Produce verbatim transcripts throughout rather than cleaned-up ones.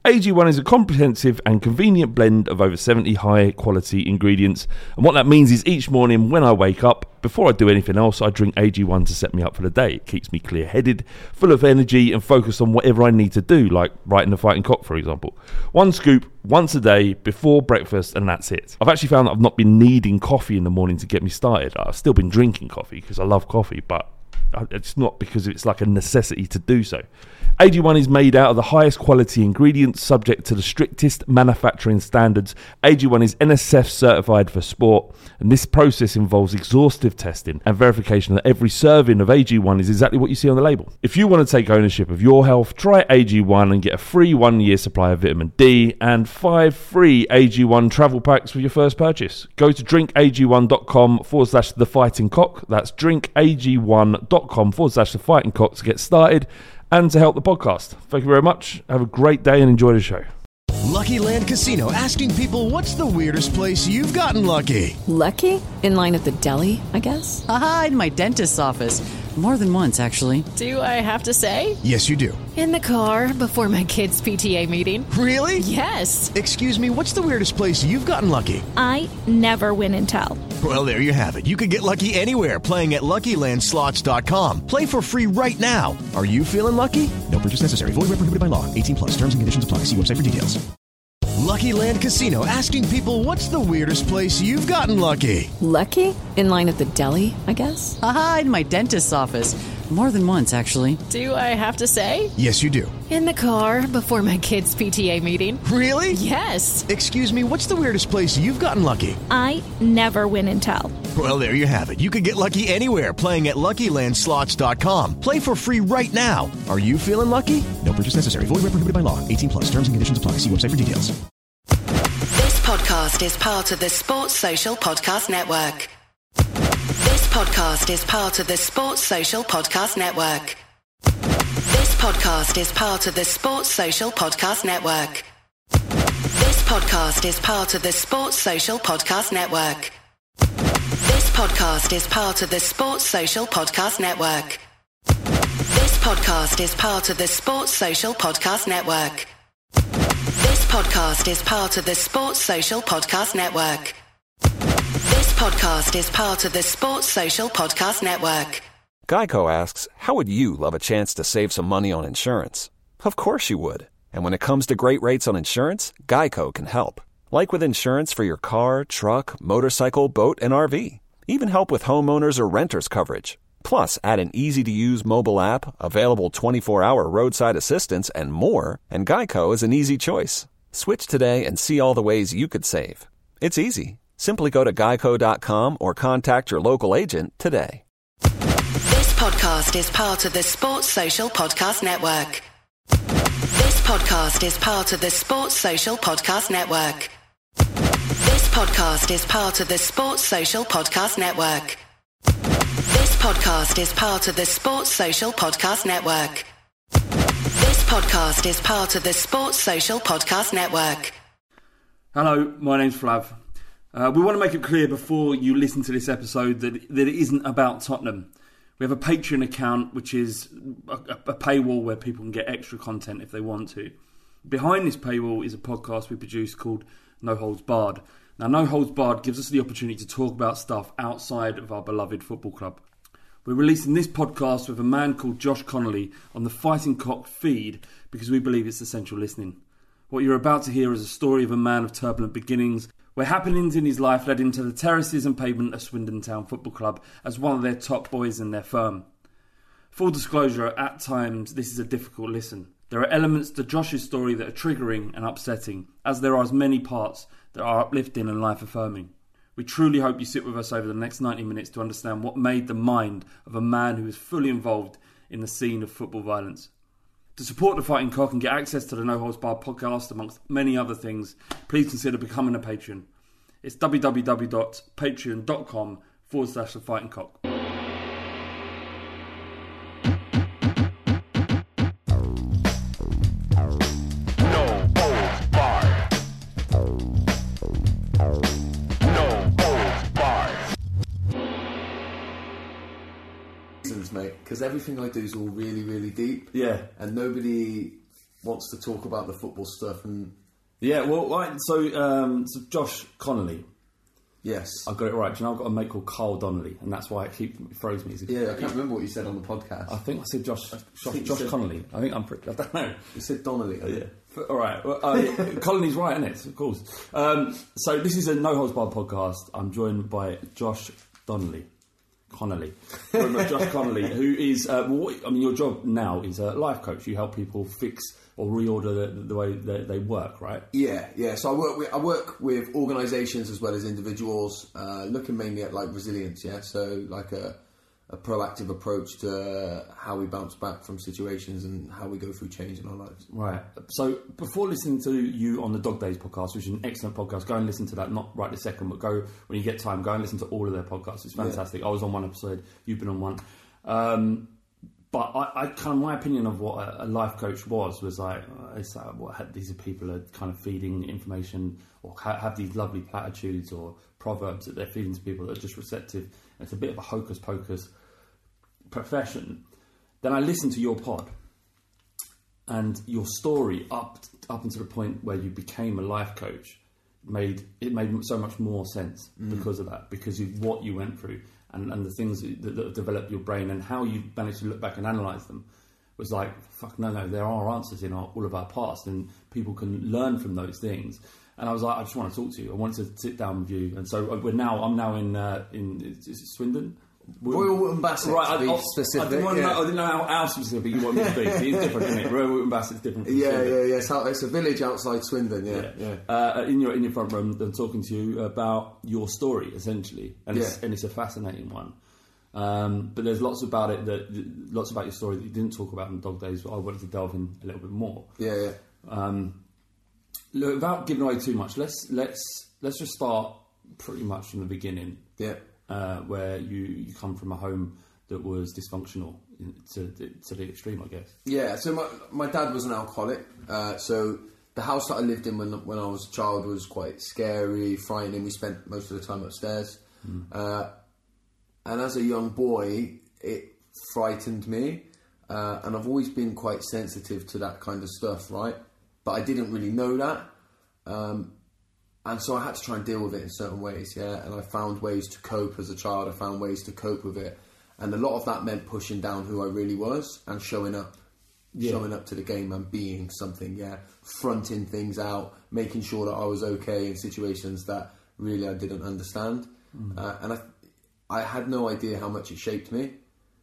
A G one is a comprehensive and convenient blend of over seventy high-quality ingredients, and what that means is each morning when I wake up, before I do anything else, I drink A G one to set me up for the day. It keeps me clear-headed, full of energy, and focused on whatever I need to do, like writing The Fighting Cock, for example. One scoop, once a day, before breakfast, and that's it. I've actually found that I've not been needing coffee in the morning to get me started. I've still been drinking coffee because I love coffee, but it's not because it's like a necessity to do so. A G one is made out of the highest quality ingredients subject to the strictest manufacturing standards. A G one is N S F certified for sport, and this process involves exhaustive testing and verification that every serving of A G one is exactly what you see on the label. If you want to take ownership of your health, try A G one and get a free one-year supply of vitamin D and five free A G one travel packs with your first purchase. Go to drinkag1.com forward slash the fighting cock. That's drinkag1.com forward slash the fighting cock to get started and to help the podcast. Thank you very much. Have a great day and enjoy the show. Lucky Land Casino, asking people, what's the weirdest place you've gotten lucky? Lucky? In line at the deli, I guess? Aha, in my dentist's office. More than once, actually. Do I have to say? Yes, you do. In the car before my kids' P T A meeting. Really? Yes. Excuse me, what's the weirdest place you've gotten lucky? I never win and tell. Well, there you have it. You can get lucky anywhere, playing at Lucky Land Slots dot com. Play for free right now. Are you feeling lucky? No purchase necessary. Void where prohibited by law. eighteen plus. Terms and conditions apply. See website for details. Lucky Land Casino, asking people, what's the weirdest place you've gotten lucky? Lucky? In line at the deli, I guess? Aha, in my dentist's office. More than once, actually. Do I have to say? Yes, you do. In the car before my kids' P T A meeting. Really? Yes. Excuse me, what's the weirdest place you've gotten lucky? I never win and tell. Well, there you have it. You can get lucky anywhere, playing at Lucky Land Slots dot com. Play for free right now. Are you feeling lucky? No purchase necessary. Void where prohibited by law. eighteen plus. Terms and conditions apply. See website for details. This podcast is part of the Sports Social Podcast Network. This podcast is part of the Sports Social Podcast Network. This podcast is part of the Sports Social Podcast Network. This podcast is part of the Sports Social Podcast Network. This podcast is part of the Sports Social Podcast Network. This podcast is part of the Sports Social Podcast Network. This podcast is part of the Sports Social Podcast Network. This podcast is part of the Sports Social Podcast Network. Geico asks, how would you love a chance to save some money on insurance? Of course you would. And when it comes to great rates on insurance, Geico can help. Like with insurance for your car, truck, motorcycle, boat, and R V. Even help with homeowners or renters coverage. Plus, add an easy-to-use mobile app, available twenty-four hour roadside assistance, and more, and Geico is an easy choice. Switch today and see all the ways you could save. It's easy. Simply go to geico dot com or contact your local agent today. This podcast is part of the Sports Social Podcast Network. This podcast is part of the Sports Social Podcast Network. This podcast is part of the Sports Social Podcast Network. This podcast is part of the Sports Social Podcast Network. This podcast is part of the Sports Social Podcast Network. Hello, my name's Flav. Uh, we want to make it clear before you listen to this episode that, that it isn't about Tottenham. We have a Patreon account, which is a, a paywall where people can get extra content if they want to. Behind this paywall is a podcast we produce called No Holds Barred. Now, No Holds Barred gives us the opportunity to talk about stuff outside of our beloved football club. We're releasing this podcast with a man called Josh Connolly on the Fighting Cock feed because we believe it's essential listening. What you're about to hear is a story of a man of turbulent beginnings, where happenings in his life led him to the terraces and pavement of Swindon Town Football Club as one of their top boys in their firm. Full disclosure, at times this is a difficult listen. There are elements to Josh's story that are triggering and upsetting, as there are as many parts that are uplifting and life-affirming. We truly hope you sit with us over the next ninety minutes to understand what made the mind of a man who is fully involved in the scene of football violence. To support the Fighting Cock and get access to the No Holds Barred podcast, amongst many other things, please consider becoming a patron. It's www.patreon.com forward slash the Fighting Cock. Mate, because everything I do is all really, really deep. Yeah. And nobody wants to talk about the football stuff. And yeah, well, right, so um, so Josh Connolly. Yes, I got it right. Do you know I've got a mate called Carl Donnelly, and that's why it keeps it throws me. Yeah, I can't remember what you said on the podcast. I think I said Josh. I Josh, think Josh said, Connolly. I think I'm pretty. I don't know. You said Donnelly. Oh, yeah. All right. Well, uh, Colony's right, isn't it? Of course. Um, so this is a No Holds Barred podcast. I'm joined by Josh Donnelly. Connolly. Josh Connolly, who is, uh, well, I mean, your job now is a life coach. You help people fix or reorder the, the way they, they work, right? Yeah, yeah. So I work with I work with organisations as well as individuals, uh, looking mainly at like resilience. Yeah, so like a, a proactive approach to how we bounce back from situations and how we go through change in our lives. Right. So before listening to you on the Dog Days podcast, which is an excellent podcast, go and listen to that. Not right this second, but go when you get time. Go and listen to all of their podcasts. It's fantastic. Yeah. I was on one episode. You've been on one. Um, But I, I kind of my opinion of what a, a life coach was was like, uh, it's like what these are people are kind of feeding information or ha- have these lovely platitudes or proverbs that they're feeding to people that are just receptive. It's a bit of a hocus pocus profession. Then I listened to your pod and your story up up until the point where you became a life coach made it made so much more sense mm. because of that, because of what you went through. And, and the things that, that have developed your brain and how you managed to look back and analyse them was like, fuck, no, no, there are answers in our, all of our past and people can learn from those things. And I was like, I just want to talk to you. I wanted to sit down with you. And so we're now, I'm now in, uh, in is it Swindon? Royal Wootton Bassett, right, to be I, specific. I didn't, want to yeah. know, I didn't know how, how specific you want me to be. It's different, isn't it? Royal Wootton Bassett's different from Yeah, Swindon. yeah, yeah. It's, how, it's a village outside Swindon, yeah. yeah. yeah. Uh, in your in your front room, I'm talking to you about your story, essentially. And, yeah. it's, and it's a fascinating one. Um, but there's lots about it that lots about your story that you didn't talk about in Dog Days. But I wanted to delve in a little bit more. Yeah, yeah. Um, look, without giving away too much, let's let's let's just start pretty much from the beginning. Yeah. Uh, where you, you come from a home that was dysfunctional to to the extreme, I guess. Yeah. So my my dad was an alcoholic. Uh, so the house that I lived in when when I was a child was quite scary, frightening. We spent most of the time upstairs. Mm. Uh, And as a young boy, it frightened me. Uh, and I've always been quite sensitive to that kind of stuff, right? But I didn't really know that. Um, and so I had to try and deal with it in certain ways, yeah? And I found ways to cope as a child. I found ways to cope with it. And a lot of that meant pushing down who I really was and showing up. Yeah. Showing up to the game and being something, yeah? Fronting things out, making sure that I was okay in situations that really I didn't understand. Mm. Uh, and I... I had no idea how much it shaped me.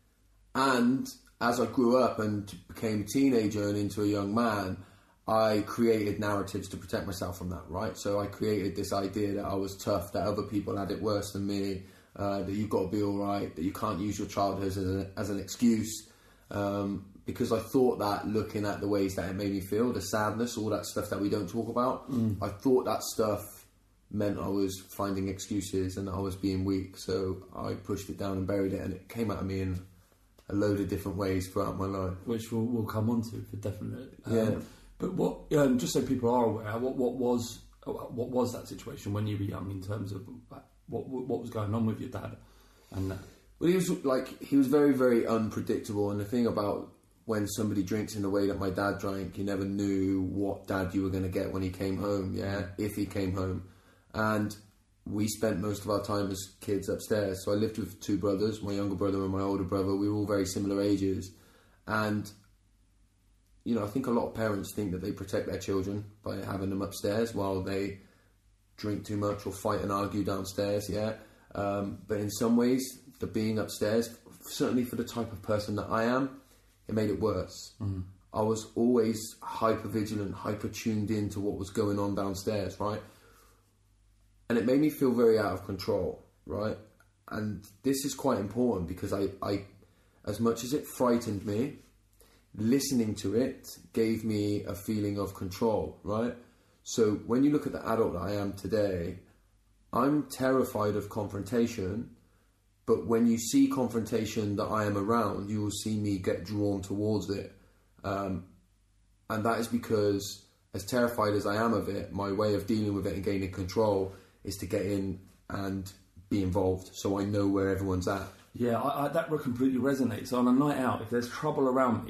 And as I grew up and became a teenager and into a young man, I created narratives to protect myself from that, right? So I created this idea that I was tough, that other people had it worse than me, uh, that you've got to be all right, that you can't use your childhood as, a, as an excuse. Um, because I thought that looking at the ways that it made me feel, the sadness, all that stuff that we don't talk about, mm. I thought that stuff meant I was finding excuses and that I was being weak, so I pushed it down and buried it, and it came out of me in a load of different ways throughout my life, which we'll, we'll come on to for definite. Um, yeah. But what, um, just so people are aware, what what was what was that situation when you were young in terms of what what was going on with your dad? And uh, well, he was like he was very very unpredictable, and the thing about when somebody drinks in the way that my dad drank, you never knew what dad you were going to get when he came home. Yeah, if he came home. And we spent most of our time as kids upstairs. So I lived with two brothers, my younger brother and my older brother. We were all very similar ages. And, you know, I think a lot of parents think that they protect their children by having them upstairs while they drink too much or fight and argue downstairs, yeah. Um, but in some ways, the being upstairs, certainly for the type of person that I am, it made it worse. Mm. I was always hyper vigilant, hyper tuned in to what was going on downstairs, right? And it made me feel very out of control, right? And this is quite important because I, I, as much as it frightened me, listening to it gave me a feeling of control, right? So when you look at the adult that I am today, I'm terrified of confrontation, but when you see confrontation that I am around, you will see me get drawn towards it. Um, and that is because, as terrified as I am of it, my way of dealing with it and gaining control is to get in and be involved, so I know where everyone's at. Yeah, I, I, that completely resonates. On a night out, if there's trouble around me,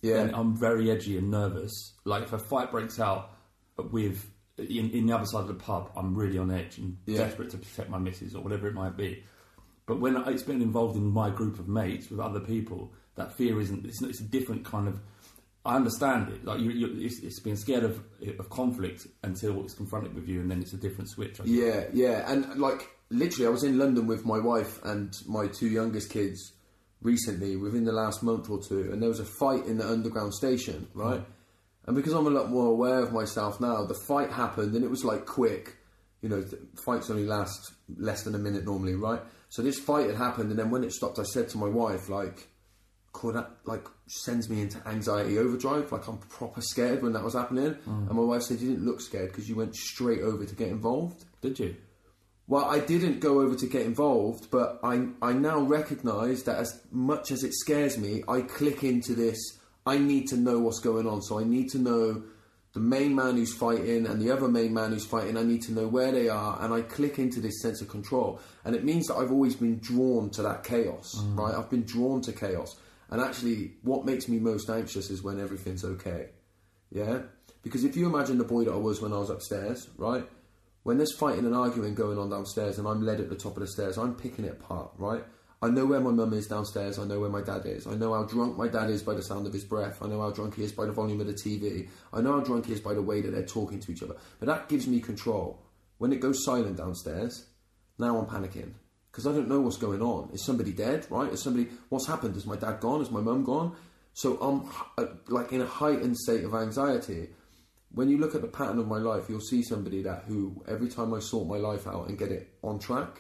Yeah. then I'm very edgy and nervous. Like if a fight breaks out with in, in the other side of the pub, I'm really on edge and Yeah. desperate to protect my missus or whatever it might be. But when it's been involved in my group of mates with other people, that fear isn't. It's, it's a different kind of. I understand it. Like you, you it's, it's being scared of of conflict until it's confronted with you, and then it's a different switch. I think. Yeah, yeah, and like literally, I was in London with my wife and my two youngest kids recently, within the last month or two, and there was a fight in the underground station, right? Mm. And because I'm a lot more aware of myself now, the fight happened, and it was like quick. You know, fights only last less than a minute normally, right? So this fight had happened, and then when it stopped, I said to my wife, like, "Could that like sends me into anxiety overdrive? Like I'm proper scared when that was happening." Mm. And my wife said, "You didn't look scared because you went straight over to get involved." Did you? Well, I didn't go over to get involved, but I I now recognise that as much as it scares me, I click into this. I need to know what's going on, so I need to know the main man who's fighting and the other main man who's fighting. I need to know where they are, and I click into this sense of control. And it means that I've always been drawn to that chaos, mm. right? I've been drawn to chaos. And actually, what makes me most anxious is when everything's okay, yeah? Because if you imagine the boy that I was when I was upstairs, right? When there's fighting and arguing going on downstairs and I'm led at the top of the stairs, I'm picking it apart, right? I know where my mum is downstairs. I know where my dad is. I know how drunk my dad is by the sound of his breath. I know how drunk he is by the volume of the T V. I know how drunk he is by the way that they're talking to each other. But that gives me control. When it goes silent downstairs, now I'm panicking. Because I don't know what's going on. Is somebody dead, right? Is somebody... What's happened? Is my dad gone? Is my mum gone? So I'm uh, like in a heightened state of anxiety. When you look at the pattern of my life, you'll see somebody that who, every time I sort my life out and get it on track,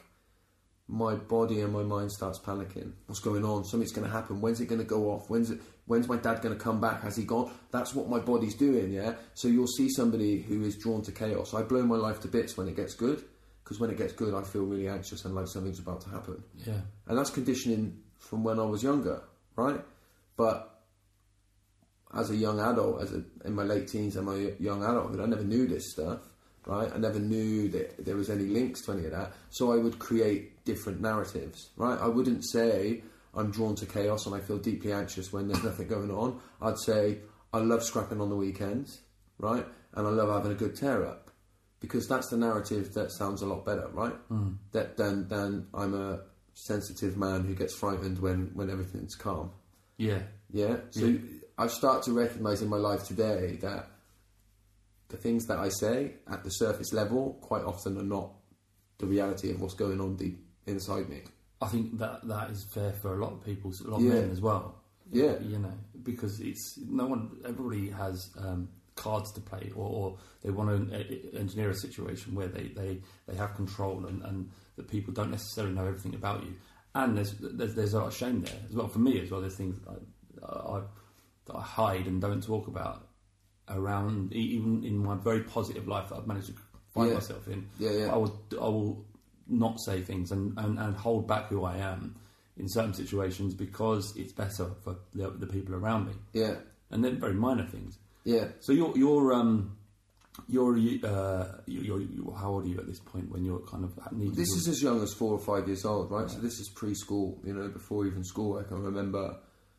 my body and my mind starts panicking. What's going on? Something's going to happen. When's it going to go off? When's it? When's my dad going to come back? Has he gone? That's what my body's doing, yeah? So you'll see somebody who is drawn to chaos. I blow my life to bits when it gets good, because when it gets good, I feel really anxious and like something's about to happen. Yeah. And that's conditioning from when I was younger, right? But as a young adult, as a, in my late teens and my young adulthood, I never knew this stuff. Right, I never knew that there was any links to any of that, so I would create different narratives. Right, I wouldn't say I'm drawn to chaos and I feel deeply anxious when there's nothing going on. I'd say I love scrapping on the weekends, right, and I love having a good tear up, because that's the narrative that sounds a lot better, right? Mm. That than than I'm a sensitive man who gets frightened when when everything's calm. Yeah, yeah. So yeah. I start to recognise in my life today that the things that I say at the surface level quite often are not the reality of what's going on deep inside me. I think that that is fair for a lot of people, a lot of yeah. men as well. Yeah, you know, because it's no one. Everybody has um, cards to play, or, or they want to engineer a situation where they, they, they have control, and, and that people don't necessarily know everything about you. And there's there's, there's a lot of shame there as well for me as well. There's things that I, I, that I hide and don't talk about around, even in my very positive life that I've managed to find yeah. myself in. Yeah, yeah. I will, I will not say things and, and, and hold back who I am in certain situations because it's better for the, the people around me. Yeah. And then very minor things. Yeah. So you're, you're, um, you're, uh, you're, you're, how old are you at this point when you're kind of needing This to... is as young as four or five years old, right? right. So this is preschool, you know, before even school. I can remember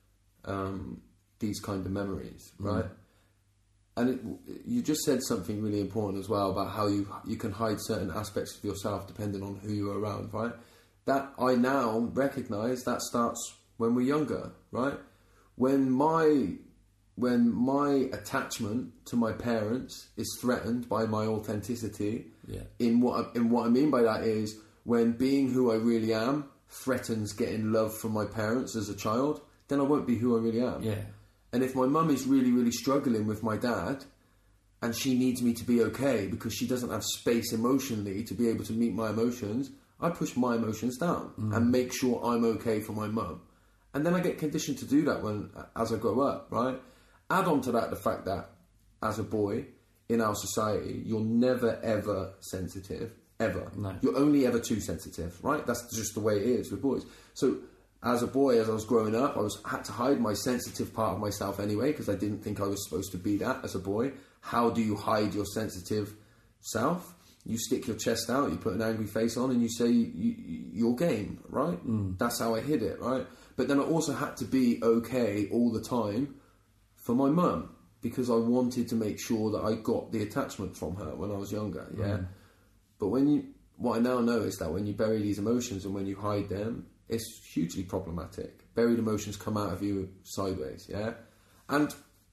um, these kind of memories, right? Mm. And it, you just said something really important as well about how you you can hide certain aspects of yourself depending on who you're around, right? That I now recognise that starts when we're younger, right? When my when my attachment to my parents is threatened by my authenticity, yeah. in what in what I mean by that is when being who I really am threatens getting love from my parents as a child, then I won't be who I really am. Yeah. And if my mum is really, really struggling with my dad and she needs me to be okay because she doesn't have space emotionally to be able to meet my emotions, I push my emotions down mm. and make sure I'm okay for my mum. And then I get conditioned to do that when as I grow up, right? Add on to that the fact that as a boy in our society, you're never, ever sensitive, ever. No. You're only ever too sensitive, right? That's just the way it is with boys. So... As a boy, as I was growing up, I was had to hide my sensitive part of myself anyway because I didn't think I was supposed to be that as a boy. How do you hide your sensitive self? You stick your chest out, you put an angry face on, and you say you, you, you're game, right? Mm. That's how I hid it, right? But then I also had to be okay all the time for my mum, because I wanted to make sure that I got the attachment from her when I was younger, yeah? Mm. But when you, what I now know is that when you bury these emotions and when you hide them, it's hugely problematic. Buried emotions come out of you sideways, yeah? And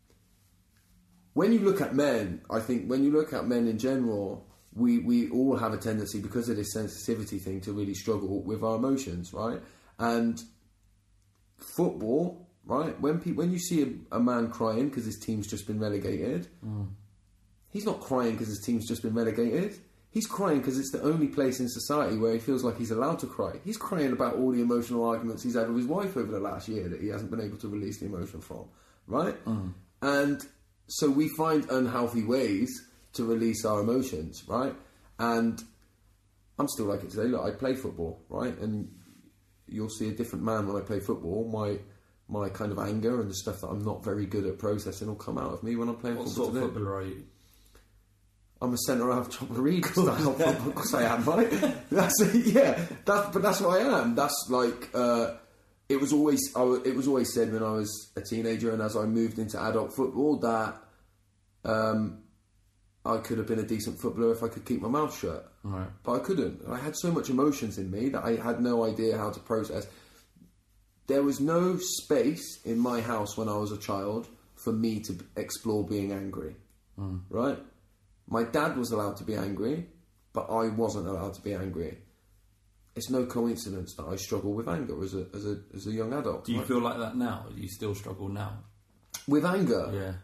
when you look at men, I think when you look at men in general, we, we all have a tendency, because of this sensitivity thing, to really struggle with our emotions, right? And football, right? When pe- when you see a, a man crying because his team's just been relegated, mm. he's not crying because his team's just been relegated. He's crying because it's the only place in society where he feels like he's allowed to cry. He's crying about all the emotional arguments he's had with his wife over the last year that he hasn't been able to release the emotion from, right? Mm. And so we find unhealthy ways to release our emotions, right? And I'm still like it today. Look, I play football, right? And you'll see a different man when I play football. My my kind of anger and the stuff that I'm not very good at processing will come out of me when I'm playing what football today. What sort of footballer are you? I'm a centre-half Chopper Reed style football, because I am, right? That's yeah, that's but that's what I am. That's like uh, it was always I w- it was always said when I was a teenager, and as I moved into adult football, that um, I could have been a decent footballer if I could keep my mouth shut. Right. But I couldn't. I had so much emotions in me that I had no idea how to process. There was no space in my house when I was a child for me to explore being angry. Mm. Right? My dad was allowed to be angry, but I wasn't allowed to be angry. It's no coincidence that I struggle with anger as a as a as a young adult. Do you right? feel like that now? Do you still struggle now with anger? Yeah,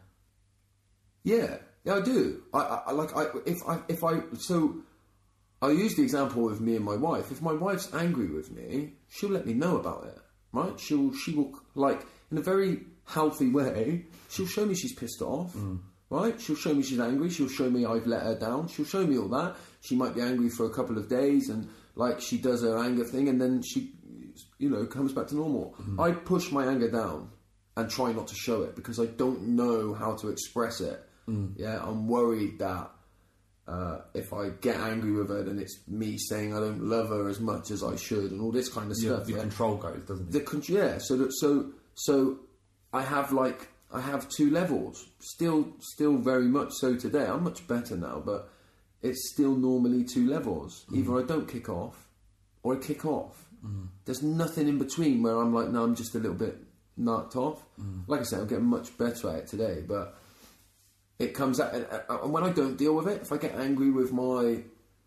yeah, yeah. I do. I, I like I if I if I so I use the example of me and my wife. If my wife's angry with me, she'll let me know about it. Right? She'll she will like in a very healthy way. She'll show me she's pissed off. Mm. Right? She'll show me she's angry. She'll show me I've let her down. She'll show me all that. She might be angry for a couple of days and like she does her anger thing and then she, you know, comes back to normal. Mm. I push my anger down and try not to show it because I don't know how to express it. Mm. Yeah, I'm worried that uh, if I get angry with her, then it's me saying I don't love her as much as I should and all this kind of yeah, stuff. The yeah, control goes, doesn't it? The con- yeah. So that, so so I have like. I have two levels, still, still very much so today. I'm much better now, but it's still normally two levels. Mm. Either I don't kick off, or I kick off. Mm. There's nothing in between where I'm like, no, I'm just a little bit knocked off. Mm. Like I said, I'm getting much better at it today, but it comes out, and, and when I don't deal with it, if I get angry with my,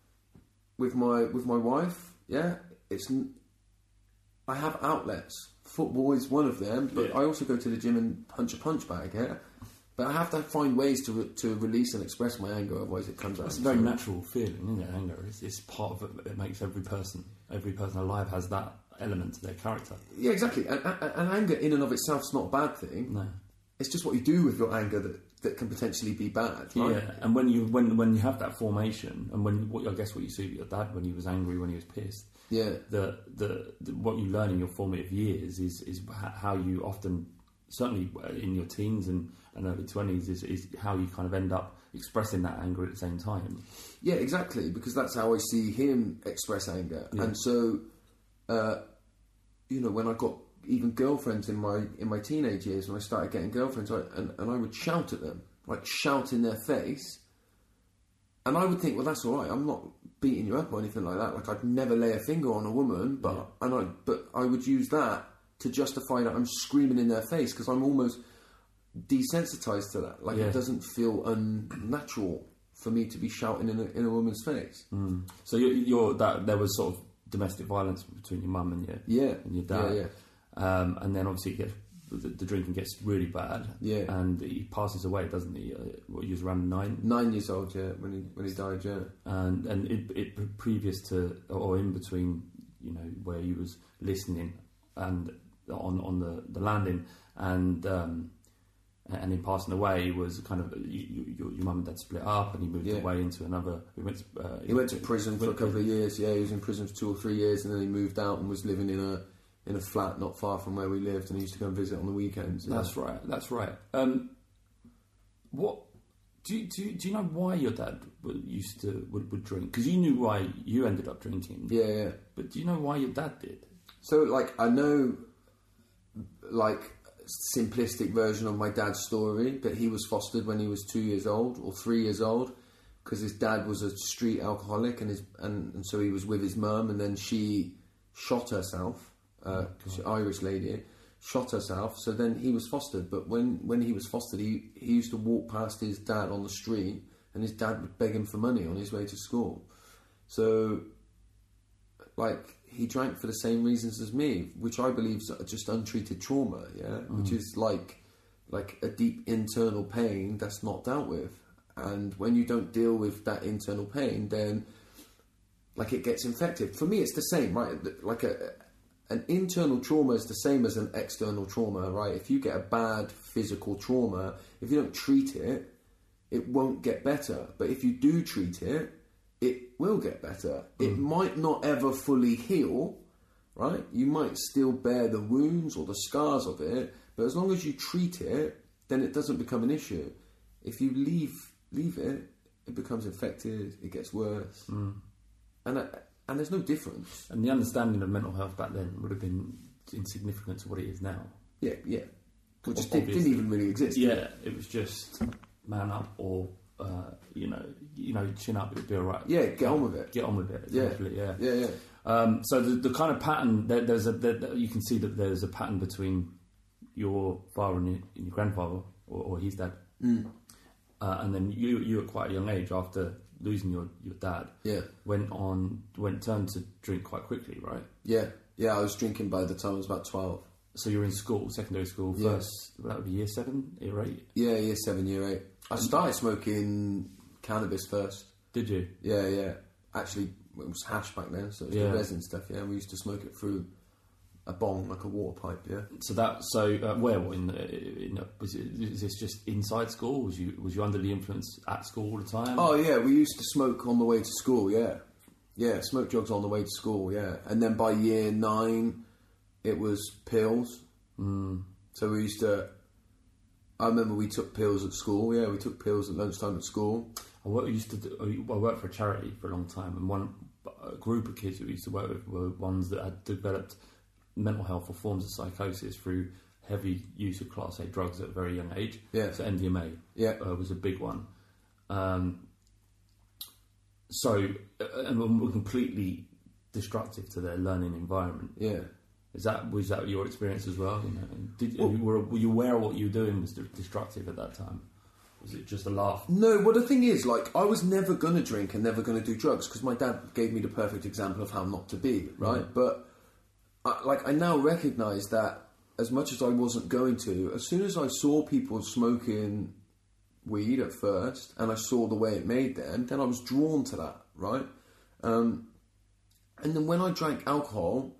with my, with my wife, yeah, it's, I have outlets. Football is one of them, but yeah. I also go to the gym and punch a punch bag, yeah? But I have to find ways to re- to release and express my anger, otherwise it comes out. It's a very natural feeling, isn't it, anger? It's, it's part of it, it makes every person, every person alive has that element to their character. Yeah, exactly. And, and, and anger in and of itself is not a bad thing. No. It's just what you do with your anger that, that can potentially be bad, right? Yeah, and when you when when you have that formation, and when what I guess what you see with your dad when he was angry, when he was pissed, yeah, the the, the what you learn in your formative years is is how you often, certainly in your teens and, and early twenties, is is how you kind of end up expressing that anger at the same time. Yeah, exactly, because that's how I see him express anger, yeah. And so, uh, you know, when I got even girlfriends in my in my teenage years, when I started getting girlfriends, I, and, and I would shout at them, like shout in their face, and I would think, well, that's all right. I'm not beating you up or anything like that. Like I'd never lay a finger on a woman, but yeah. and I but I would use that to justify that I'm screaming in their face because I'm almost desensitized to that. Like yeah. It doesn't feel unnatural for me to be shouting in a, in a woman's face. Mm. So you're, you're that there was sort of domestic violence between your mum and your yeah and your dad. Yeah, yeah. Um, and then obviously it gets, the, the drinking gets really bad. Yeah. And he passes away, doesn't he? Uh, what, he was around nine? Nine years old, yeah, when he when he died, yeah. And and it, it previous to or in between, you know, where he was listening and on on the, the landing and um, and in passing away was kind of you, you, your, your mum and dad split up and he moved yeah. away into another. He went to, uh, he, he went to prison for a couple of years. Yeah, he was in prison for two or three years, and then he moved out and was living in a. in a flat not far from where we lived, and he used to go and visit on the weekends. Yeah. That's right, that's right. Um, what do you, do you, do you know why your dad used to would, would drink? Because you knew why you ended up drinking. Yeah, yeah. But do you know why your dad did? So, like, I know, like, simplistic version of my dad's story, but he was fostered when he was two years old or three years old because his dad was a street alcoholic, and his and, and so he was with his mum, and then she shot herself, uh, she's an Irish lady, shot herself. So then he was fostered, but when, when he was fostered, he, he used to walk past his dad on the street, and his dad would beg him for money on his way to school. So, like, he drank for the same reasons as me, which I believe is just untreated trauma, yeah? Mm. Which is like like a deep internal pain that's not dealt with. And when you don't deal with that internal pain, then, like, it gets infected. For me, it's the same, right? Like, a, an internal trauma is the same as an external trauma, right? If you get a bad physical trauma, if you don't treat it, it won't get better. But if you do treat it, it will get better. Mm. It might not ever fully heal, right? You might still bear the wounds or the scars of it, but as long as you treat it, then it doesn't become an issue. If you leave leave it, it becomes infected, it gets worse. Mm. And uh, and there's no difference. And the understanding of mental health back then would have been insignificant to what it is now. Yeah, yeah. Which just did, didn't even really exist. Yeah, it? it was just man up or... Uh, you know, you know, chin up, it'll be all right. Yeah, get on with it. Get on with it. Yeah, yeah, yeah. yeah. Um, so the, the kind of pattern there, there's a there, you can see that there's a pattern between your father and your, and your grandfather, or, or his dad, mm. uh, and then you you at quite a young age after losing your, your dad, yeah, went on went turned to drink quite quickly, right? Yeah, yeah. I was drinking by the time I was about twelve. So you're in school, secondary school, yeah. first that would be year seven, year eight. Yeah, year seven, year eight. I started smoking cannabis first. Did you? Yeah, yeah. Actually, it was hash back then, so it was yeah. the resin stuff. Yeah, we used to smoke it through a bong, like a water pipe. Yeah. So that, so uh, where in, in was it? Is this just inside school? Was you was you under the influence at school all the time? Oh yeah, we used to smoke on the way to school. Yeah, yeah, smoke drugs on the way to school. Yeah, and then by year nine, it was pills. Mm. So we used to. I remember we took pills at school. Yeah, we took pills at lunchtime at school. I worked, used to do, I worked for a charity for a long time, and one a group of kids that we used to work with were ones that had developed mental health or forms of psychosis through heavy use of Class A drugs at a very young age. Yeah. So M D M A yeah. uh, was a big one. Um, so, uh, and were completely destructive to their learning environment. Yeah. Is that was that your experience as well? You know, did well, were, were you aware of what you were doing was destructive at that time? Was it just a laugh? No. Well, the thing is, like, I was never going to drink and never going to do drugs because my dad gave me the perfect example of how not to be. Right, mm. but I, like I now recognise that as much as I wasn't going to, as soon as I saw people smoking weed at first and I saw the way it made them, then I was drawn to that. Right, um, and then when I drank alcohol.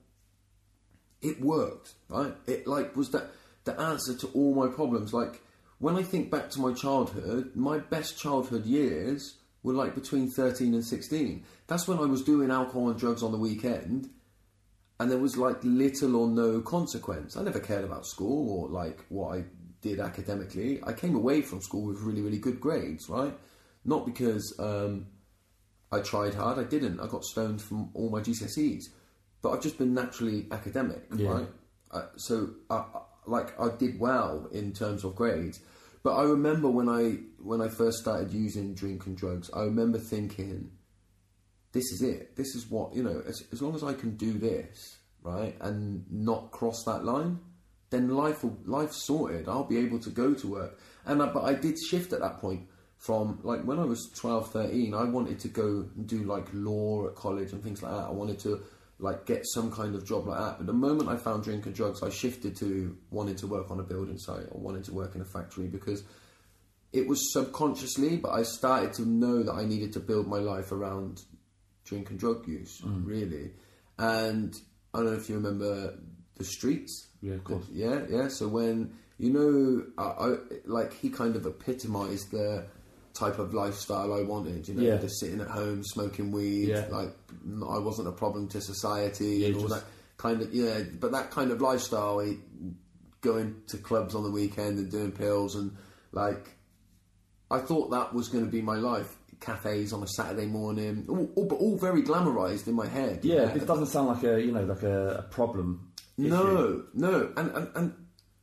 It worked, right? It like was that the answer to all my problems. Like when I think back to my childhood, my best childhood years were like between thirteen and sixteen. That's when I was doing alcohol and drugs on the weekend, and there was like little or no consequence. I never cared about school or like what I did academically. I came away from school with really, really good grades, right? Not because um, I tried hard. I didn't. I got stoned from all my G C S Es. But I've just been naturally academic, yeah. right? Uh, so, I, I, like, I did well in terms of grades. But I remember when I when I first started using drink and drugs, I remember thinking, this is it. This is what, you know, as, as long as I can do this, right, and not cross that line, then life will, life's sorted. I'll be able to go to work. And I, But I did shift at that point from, like, when I was twelve, thirteen, I wanted to go and do, like, law at college and things like that. I wanted to... like get some kind of job like that. But the moment I found drink and drugs, I shifted to wanting to work on a building site or wanting to work in a factory because it was subconsciously, but I started to know that I needed to build my life around drink and drug use, mm. really. And I don't know if you remember the Streets. Yeah, of course. Yeah, yeah. So when, you know, I, I, like he kind of epitomised the type of lifestyle I wanted, you know, yeah. just sitting at home smoking weed, yeah. like I wasn't a problem to society yeah, and all just... that kind of, yeah, but that kind of lifestyle, going to clubs on the weekend and doing pills and like, I thought that was going to be my life. Cafes on a Saturday morning, all, all, but all very glamorised in my head. Yeah, it doesn't sound like a, you know, like a, a problem issue. No, no, and, and, and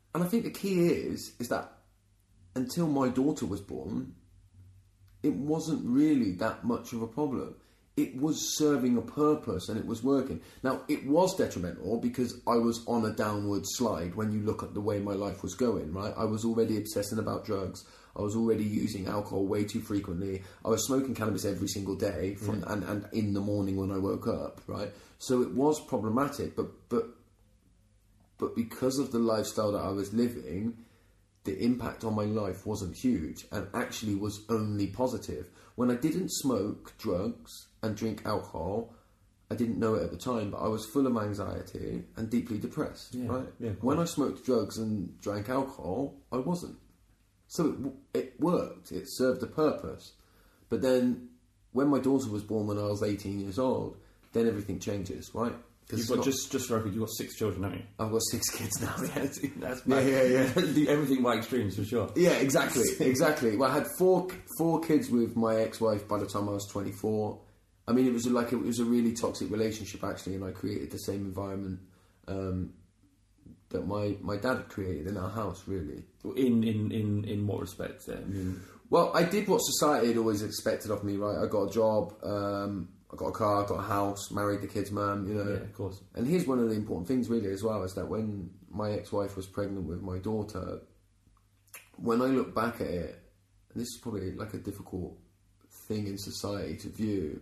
and I think the key is is that until my daughter was born, it wasn't really that much of a problem. It was serving a purpose and it was working. Now, it was detrimental because I was on a downward slide when you look at the way my life was going, right? I was already obsessing about drugs. I was already using alcohol way too frequently. I was smoking cannabis every single day from, mm. and, and in the morning when I woke up, right? So it was problematic, but but but because of the lifestyle that I was living, the impact on my life wasn't huge and actually was only positive. When I didn't smoke drugs and drink alcohol, I didn't know it at the time, but I was full of anxiety and deeply depressed, yeah, right? Yeah, when I smoked drugs and drank alcohol, I wasn't. So it, it worked, it served a purpose. But then when my daughter was born when I was eighteen years old, then everything changes, right? You've got, not, just just for record, you've got six children, haven't you? I've got six kids now, yeah. That's yeah, yeah, yeah. Do everything by extremes, for sure. Yeah, exactly, exactly. Well, I had four four kids with my ex-wife by the time I was twenty-four. I mean, it was like a, it was a really toxic relationship, actually, and I created the same environment um, that my, my dad had created in our house, really. In in, in, in what respect, then? I mean... Well, I did what society had always expected of me, right? I got a job... Um, I got a car, got a house, married the kid's mum, you know. Yeah, of course. And here's one of the important things, really, as well, is that when my ex-wife was pregnant with my daughter, when I look back at it, and this is probably like a difficult thing in society to view,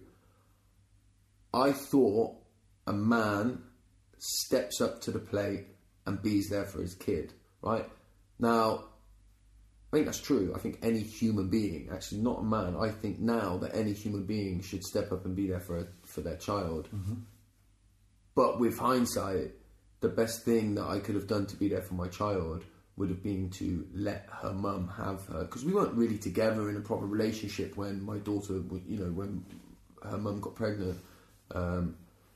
I thought a man steps up to the plate and be's there for his kid, right? Now, I think that's true. I think any human being, actually not a man, I think now that any human being should step up and be there for for their child. Mm-hmm. But with hindsight, the best thing that I could have done to be there for my child would have been to let her mum have her, because we weren't really together in a proper relationship when my daughter, you know, when her mum got pregnant. Um,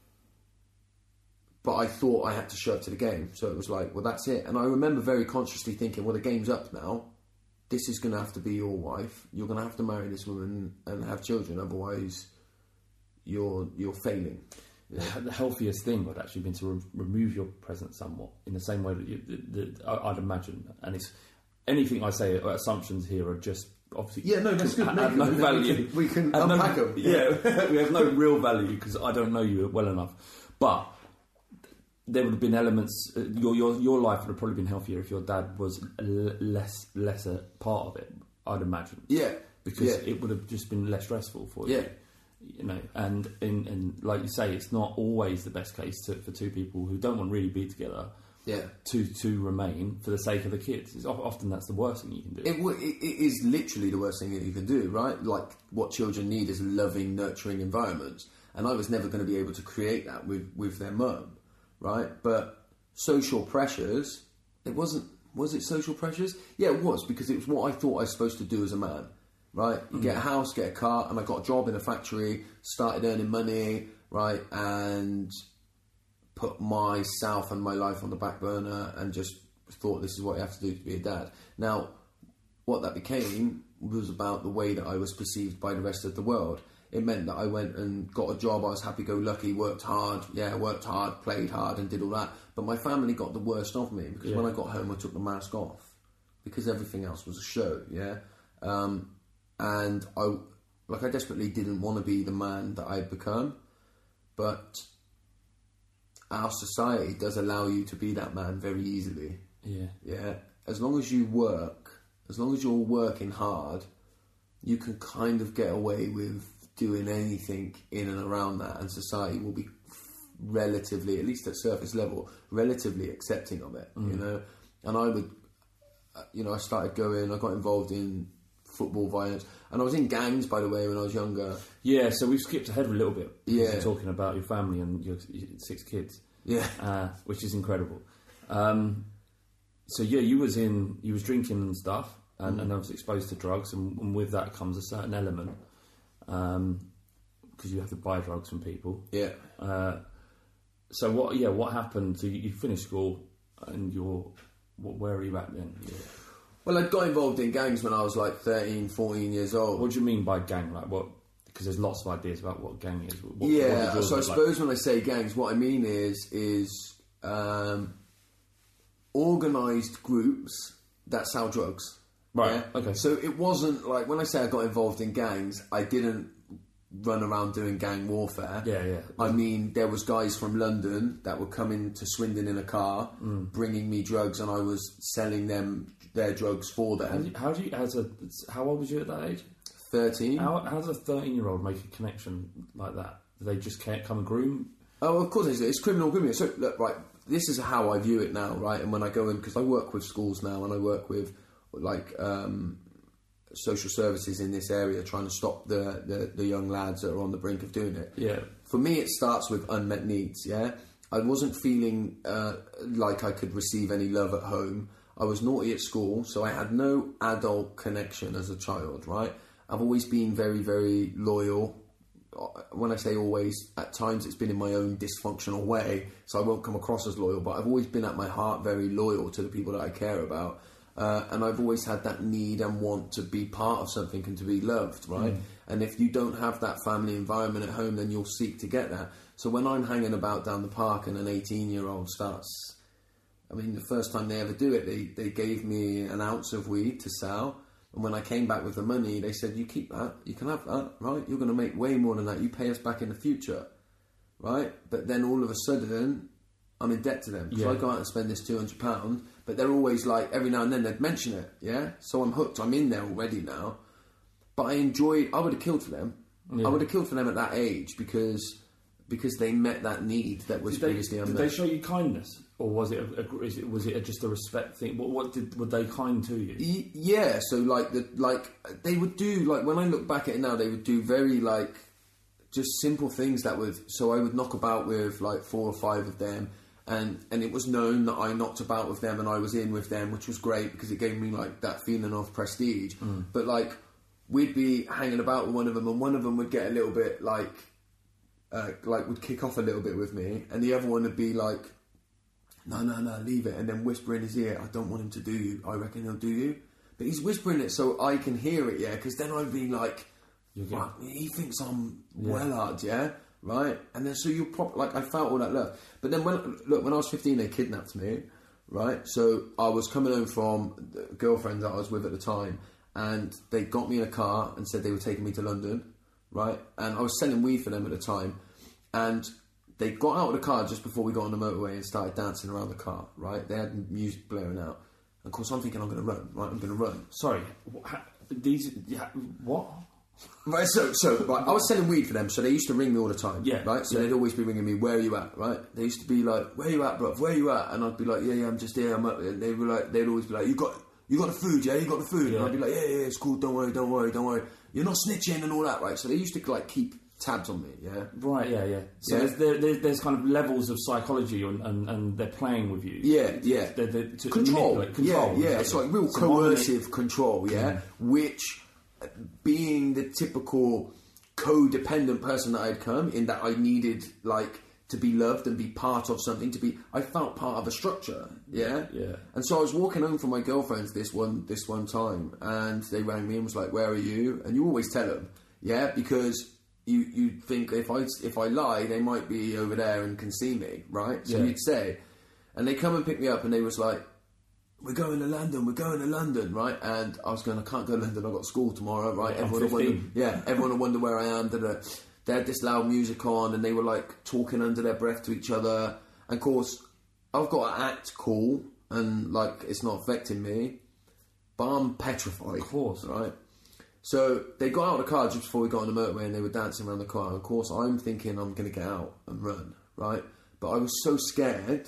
but I thought I had to show up to the game, so it was like, well, that's it. And I remember very consciously thinking, well, the game's up now. This is going to have to be your wife. You're going to have to marry this woman and have children, otherwise you're you're failing. Yeah. The healthiest thing would actually been to re- remove your presence somewhat, in the same way that, you, that, that I'd imagine. And it's anything I say, assumptions here are just obviously yeah, no, that's good. Have, have no value. We can, we can unpack no, them. Yeah, we have no real value because I don't know you well enough, but. There would have been elements. Uh, your your your life would have probably been healthier if your dad was a l- less lesser part of it. I'd imagine. Yeah, because yeah. it would have just been less stressful for yeah. you. You know, and in and like you say, it's not always the best case to, for two people who don't want to really be together. Yeah. To to remain for the sake of the kids. It's often that's the worst thing you can do. It, w- it is literally the worst thing that you can do, right? Like what children need is loving, nurturing environments, and I was never going to be able to create that with with their mum. Right, but social pressures, it wasn't, was it social pressures? Yeah, it was, because it was what I thought I was supposed to do as a man, right? You mm. get a house, get a car, and I got a job in a factory, started earning money, right, and put myself and my life on the back burner and just thought this is what you have to do to be a dad. Now, what that became was about the way that I was perceived by the rest of the world. It meant that I went and got a job, I was happy-go-lucky, worked hard, yeah, worked hard, played hard and did all that. But my family got the worst of me because yeah. when I got home I took the mask off because everything else was a show, yeah? Um, and I, like I desperately didn't want to be the man that I'd become, but our society does allow you to be that man very easily. Yeah. Yeah. As long as you work, as long as you're working hard, you can kind of get away with doing anything in and around that, and society will be relatively, at least at surface level, relatively accepting of it, mm. you know. And I would, you know, I started going, I got involved in football violence, and I was in gangs, by the way, when I was younger. Yeah, so we've skipped ahead a little bit. Yeah, you're talking about your family and your six kids. Yeah, uh, which is incredible. Um, so yeah, you was in, you was drinking and stuff, and, mm. and I was exposed to drugs, and, and with that comes a certain element. Because um, you have to buy drugs from people. Yeah. Uh, so what? Yeah. What happened? So you, you finished school, and you're. What, where are you at then? Yeah. Well, I got involved in gangs when I was like thirteen, fourteen years old. What do you mean by gang? Like what? Because there's lots of ideas about what gang is. What, yeah. what so I suppose like? when I say gangs, what I mean is is um, organised groups that sell drugs. Right, yeah? okay. So it wasn't like, when I say I got involved in gangs, I didn't run around doing gang warfare. Yeah, yeah. I mean, there was guys from London that would come into Swindon in a car, mm. bringing me drugs, and I was selling them their drugs for them. How do you, how, do you, as a, how old was you at that age? thirteen. How, how does a thirteen-year-old make a connection like that? Do they just can't come and groom? Oh, of course, it's, it's criminal grooming. So, look, right, this is how I view it now, right? And when I go in, because I work with schools now, and I work with, like, um, social services in this area, trying to stop the, the, the young lads that are on the brink of doing it. Yeah. For me, it starts with unmet needs, yeah? I wasn't feeling uh, like I could receive any love at home. I was naughty at school, so I had no adult connection as a child, right? I've always been very, very loyal. When I say always, at times it's been in my own dysfunctional way, so I won't come across as loyal, but I've always been at my heart very loyal to the people that I care about. Uh, and I've always had that need and want to be part of something and to be loved, right? Mm. And if you don't have that family environment at home, then you'll seek to get that. So when I'm hanging about down the park and an eighteen-year-old starts... I mean, the first time they ever do it, they, they gave me an ounce of weed to sell. And when I came back with the money, they said, you keep that, you can have that, right? You're going to make way more than that. You pay us back in the future, right? But then all of a sudden, I'm in debt to them. So yeah. I go out and spend this two hundred pounds, but they're always like, every now and then they'd mention it, yeah? So I'm hooked. I'm in there already now. But I enjoyed, I would have killed for them. Yeah. I would have killed for them at that age because because they met that need that was did previously they, unmet. Did they show you kindness? Or was it, a, a, is it was it a, just a respect thing? What, what did were they kind to you? Y- yeah, so like the like they would do, like when I look back at it now, they would do very like just simple things that would. So I would knock about with like four or five of them, and and it was known that I knocked about with them and I was in with them, which was great because it gave me like that feeling of prestige. Mm. But like we'd be hanging about with one of them, and one of them would get a little bit like uh, like would kick off a little bit with me, and the other one would be like, no, no, no, leave it. And then whisper in his ear, I don't want him to do you. I reckon he'll do you. But he's whispering it so I can hear it, yeah? Because then I'd be like, right, he thinks I'm yeah. well hard, yeah? Right? And then so you're proper, like, I felt all that love. But then when, look, when I was fifteen, they kidnapped me, right? So I was coming home from the girlfriend that I was with at the time, and they got me in a car and said they were taking me to London, right? And I was selling weed for them at the time. And they got out of the car just before we got on the motorway and started dancing around the car, right? They had music blaring out. And of course, I'm thinking, I'm going to run, right? I'm going to run. Sorry, these... Yeah, what? Right, so, so right, I was selling weed for them, so they used to ring me all the time, yeah, right? So yeah. they'd always be ringing me, where are you at, right? They used to be like, where are you at, bruv? Where are you at? And I'd be like, yeah, yeah, I'm just here. I'm up. And they were like, they'd always be like, you got you got the food, yeah? You got the food? Yeah. And I'd be like, yeah, yeah, it's cool, don't worry, don't worry, don't worry. You're not snitching and all that, right? So they used to, like, keep tabs on me, yeah? Right, yeah, yeah. So yeah. There's, there, there's kind of levels of psychology and, and, and they're playing with you. Yeah, yeah. They're, they're, to control. control. Yeah, yeah. It's like real coercive control, yeah? Mm. Which, being the typical codependent person that I'd come, in that I needed, like, to be loved and be part of something, to be... I felt part of a structure, yeah? Yeah. And so I was walking home from my girlfriend's this one, this one time, and they rang me and was like, where are you? And you always tell them, yeah? Because... You you think if I if I lie, they might be over there and can see me, right? So yeah. you'd say, and they come and pick me up, and they was like, "We're going to London, we're going to London," right? And I was going, "I can't go to London. I've got school tomorrow," right? Yeah, everyone will wonder, yeah, everyone will wonder where I am. Da-da. They had this loud music on, and they were like talking under their breath to each other. And of course, I've got to act cool and like it's not affecting me, but I'm petrified. Of course, right? So they got out of the car just before we got on the motorway and they were dancing around the car. And of course, I'm thinking I'm going to get out and run, right? But I was so scared,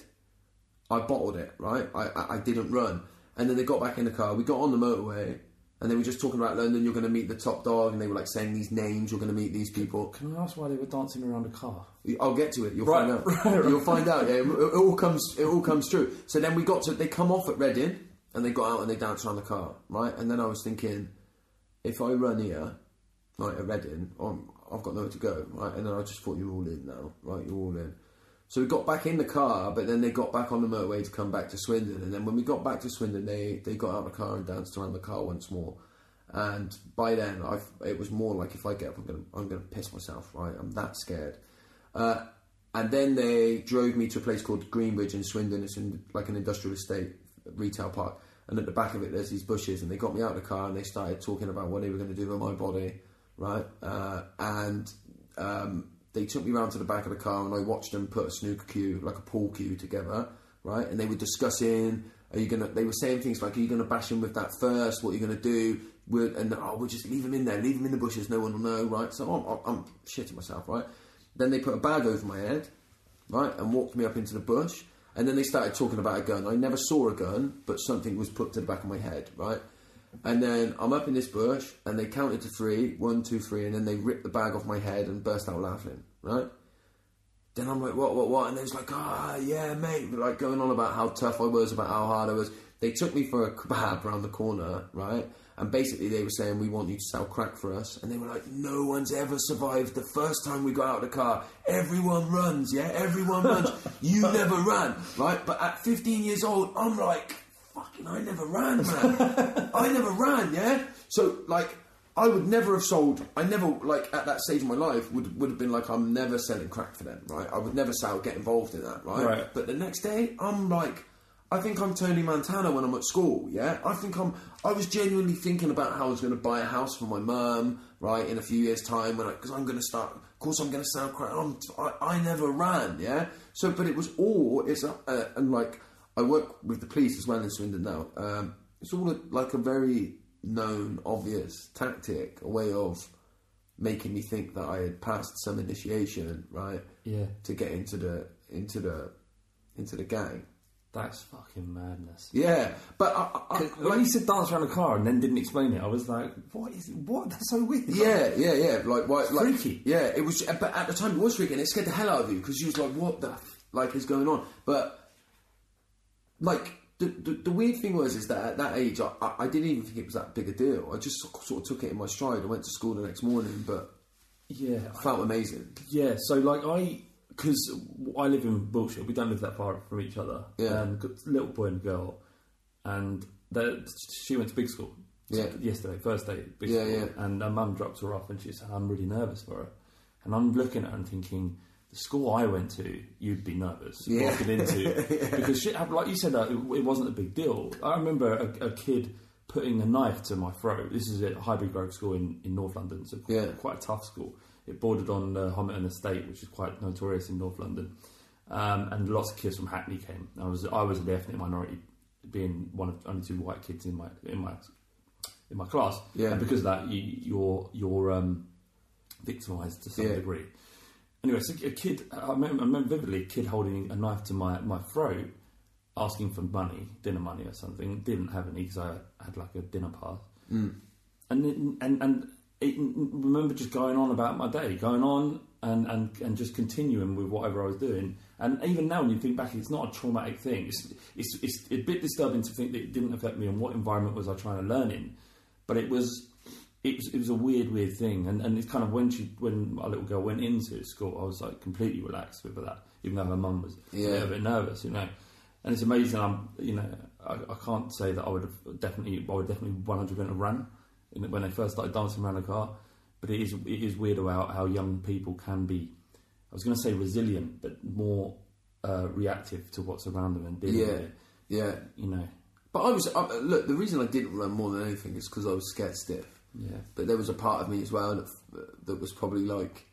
I bottled it, right? I, I, I didn't run. And then they got back in the car. We got on the motorway and they were just talking about London. You're going to meet the top dog. And they were like saying these names. You're going to meet these people. Can I ask why they were dancing around a car? I'll get to it. You'll right, find out. Right, right. You'll find out. Yeah, it, it all comes. It all comes true. So then we got to. They come off at Reading and they got out and they danced around the car, right? And then I was thinking, if I run here, right, at Reading, I'm, I've got nowhere to go, right? And then I just thought, you're all in now, right? You're all in. So we got back in the car, but then they got back on the motorway to come back to Swindon. And then when we got back to Swindon, they, they got out of the car and danced around the car once more. And by then, I've, it was more like, if I get up, I'm going to I'm gonna piss myself, right? I'm that scared. Uh, and then they drove me to a place called Greenbridge in Swindon. It's in like an industrial estate retail park, and at the back of it there's these bushes, and they got me out of the car and they started talking about what they were going to do with my body, right? Uh, and um, they took me round to the back of the car, and I watched them put a snooker cue, like a pool cue, together, right? And they were discussing, are you gonna? They were saying things like, are you gonna bash him with that first? What are you gonna do? We're, and oh, we'll just leave him in there, leave him in the bushes, no one will know, right? So I'm, I'm shitting myself, right? Then they put a bag over my head, right, and walked me up into the bush. And then they started talking about a gun. I never saw a gun, but something was put to the back of my head, right? And then I'm up in this bush, and they counted to three, one, two, three, and then they ripped the bag off my head and burst out laughing, right? Then I'm like, what, what, what? And they was like, ah, oh, yeah, mate. Like going on about how tough I was, about how hard I was. They took me for a kebab around the corner, right? And basically they were saying, we want you to sell crack for us. And they were like, no one's ever survived the first time we got out of the car. Everyone runs, yeah? Everyone runs. You never ran, right? But at fifteen years old, I'm like, fucking, I never ran, man. I never ran, yeah? So, like, I would never have sold, I never, like, at that stage of my life, would would have been like, I'm never selling crack for them, right? I would never sell, get involved in that, right? Right. But the next day, I'm like, I think I'm Tony Montana when I'm at school, yeah? I think I'm, I was genuinely thinking about how I was going to buy a house for my mum, right, in a few years' time, when because I'm going to start, of course I'm going to sell crack, I'm, I, I never ran, yeah? So, but it was all, it's, uh, and like, I work with the police as well in Swindon now, um, it's all a, like a very known, obvious tactic, a way of making me think that I had passed some initiation, right? Yeah. To get into the, into the, into the gang. That's fucking madness. Yeah, but I, I, when like, you said dance around the car and then didn't explain it, I was like, "What is it? What? That's so weird." Yeah, yeah, yeah. Like, why, like, freaky. Yeah, it was. But at the time, it was freaky, and it scared the hell out of you because you was like, "What the f- like is going on?" But like, the, the the weird thing was is that at that age, I, I, I didn't even think it was that big a deal. I just sort of took it in my stride. I went to school the next morning, but yeah, I felt I, amazing. Yeah, so like I. Because I live in Wiltshire, we don't live that far from each other. Yeah. Um, got a little boy and girl, and she went to big school. Yeah. Yesterday, first day, at big yeah, school, yeah. and her mum dropped her off, and she said, "I'm really nervous for her." And I'm looking at her and thinking, the school I went to, you'd be nervous yeah. walking into yeah. because she, like you said, uh, it wasn't a big deal. I remember a, a kid putting a knife to my throat. This is at Highbury Grove School in, in North London, so yeah. quite a tough school. It bordered on uh, Homerton Estate, which is quite notorious in North London, um, and lots of kids from Hackney came. I was I was a definite minority, being one of only two white kids in my in my in my class. Yeah. And because of that, you, you're you're um, victimised to some yeah. degree. Anyway, so a kid, I remember, I remember vividly, a kid holding a knife to my, my throat, asking for money, dinner money or something. Didn't have any because I had like a dinner pass, mm. and it, and and. It, remember just going on about my day, going on and, and, and just continuing with whatever I was doing. And even now, when you think back, it's not a traumatic thing. It's, it's, it's a bit disturbing to think that it didn't affect me and what environment was I trying to learn in. But it was it was, it was a weird, weird thing. And, and it's kind of when she when my little girl went into school, I was like completely relaxed with that, even though her mum was yeah. a little bit nervous, you know. And it's amazing. I'm, you know, I, I can't say that I would have definitely, I would definitely one hundred percent have ran when they first started dancing around the car, but it is it is weird about how young people can be. I was going to say resilient, but more uh, reactive to what's around them and dealing yeah, with it. Yeah, you know. But I was I, look. The reason I didn't run more than anything is because I was scared stiff. Yeah. But there was a part of me as well that, that was probably like,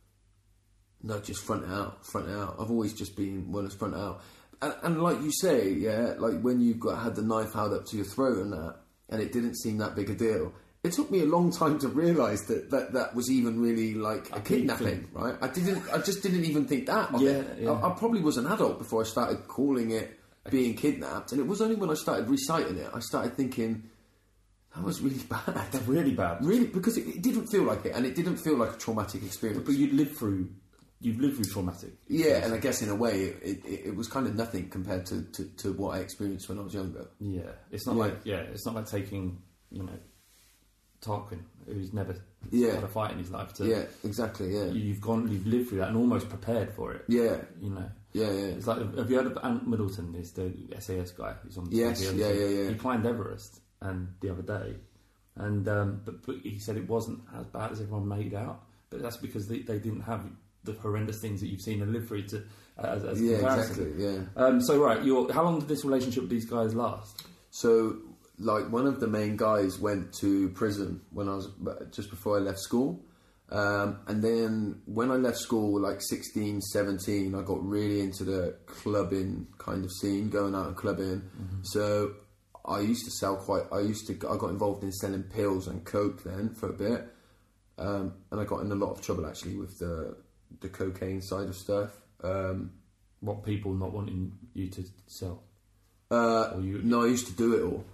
no, just front out, front out. I've always just been one as front out, and, and like you say, yeah, like when you got had the knife held up to your throat and that, and it didn't seem that big a deal. It took me a long time to realise that, that that was even really like a, a kidnapping, right? I didn't, I just didn't even think that. Of yeah, it. yeah. I, I probably was an adult before I started calling it being kidnapped, and it was only when I started reciting it I started thinking that was really bad. That's really bad, really, because it, it didn't feel like it, and it didn't feel like a traumatic experience. But you'd lived through, you've lived through traumatic. Yeah, and I guess in a way it, it, it was kind of nothing compared to, to, to what I experienced when I was younger. Yeah, it's not yeah. like yeah, it's not like taking you know. Tarquin, who's never yeah. had a fight in his life. To, yeah, exactly. Yeah, you've gone, you've lived through that and almost prepared for it. Yeah, you know. Yeah, yeah. It's like, have you heard of Ant Middleton? Is the S A S guy who's on? Yes, T V? yeah, yeah, yeah. He climbed Everest, and the other day, and um, but, but he said it wasn't as bad as everyone made out. But that's because they, they didn't have the horrendous things that you've seen and lived through to as, as yeah, comparison. exactly. Yeah. Um, so right, you're, how long did this relationship with these guys last? So, like, one of the main guys went to prison when I was just before I left school. Um, and then when I left school, like sixteen, seventeen, I got really into the clubbing kind of scene, going out and clubbing. Mm-hmm. So I used to sell quite, I used to, I got involved in selling pills and coke then for a bit. Um, and I got in a lot of trouble actually with the the cocaine side of stuff. Um, what, people not wanting you to sell? Uh, or you... No, I used to do it all.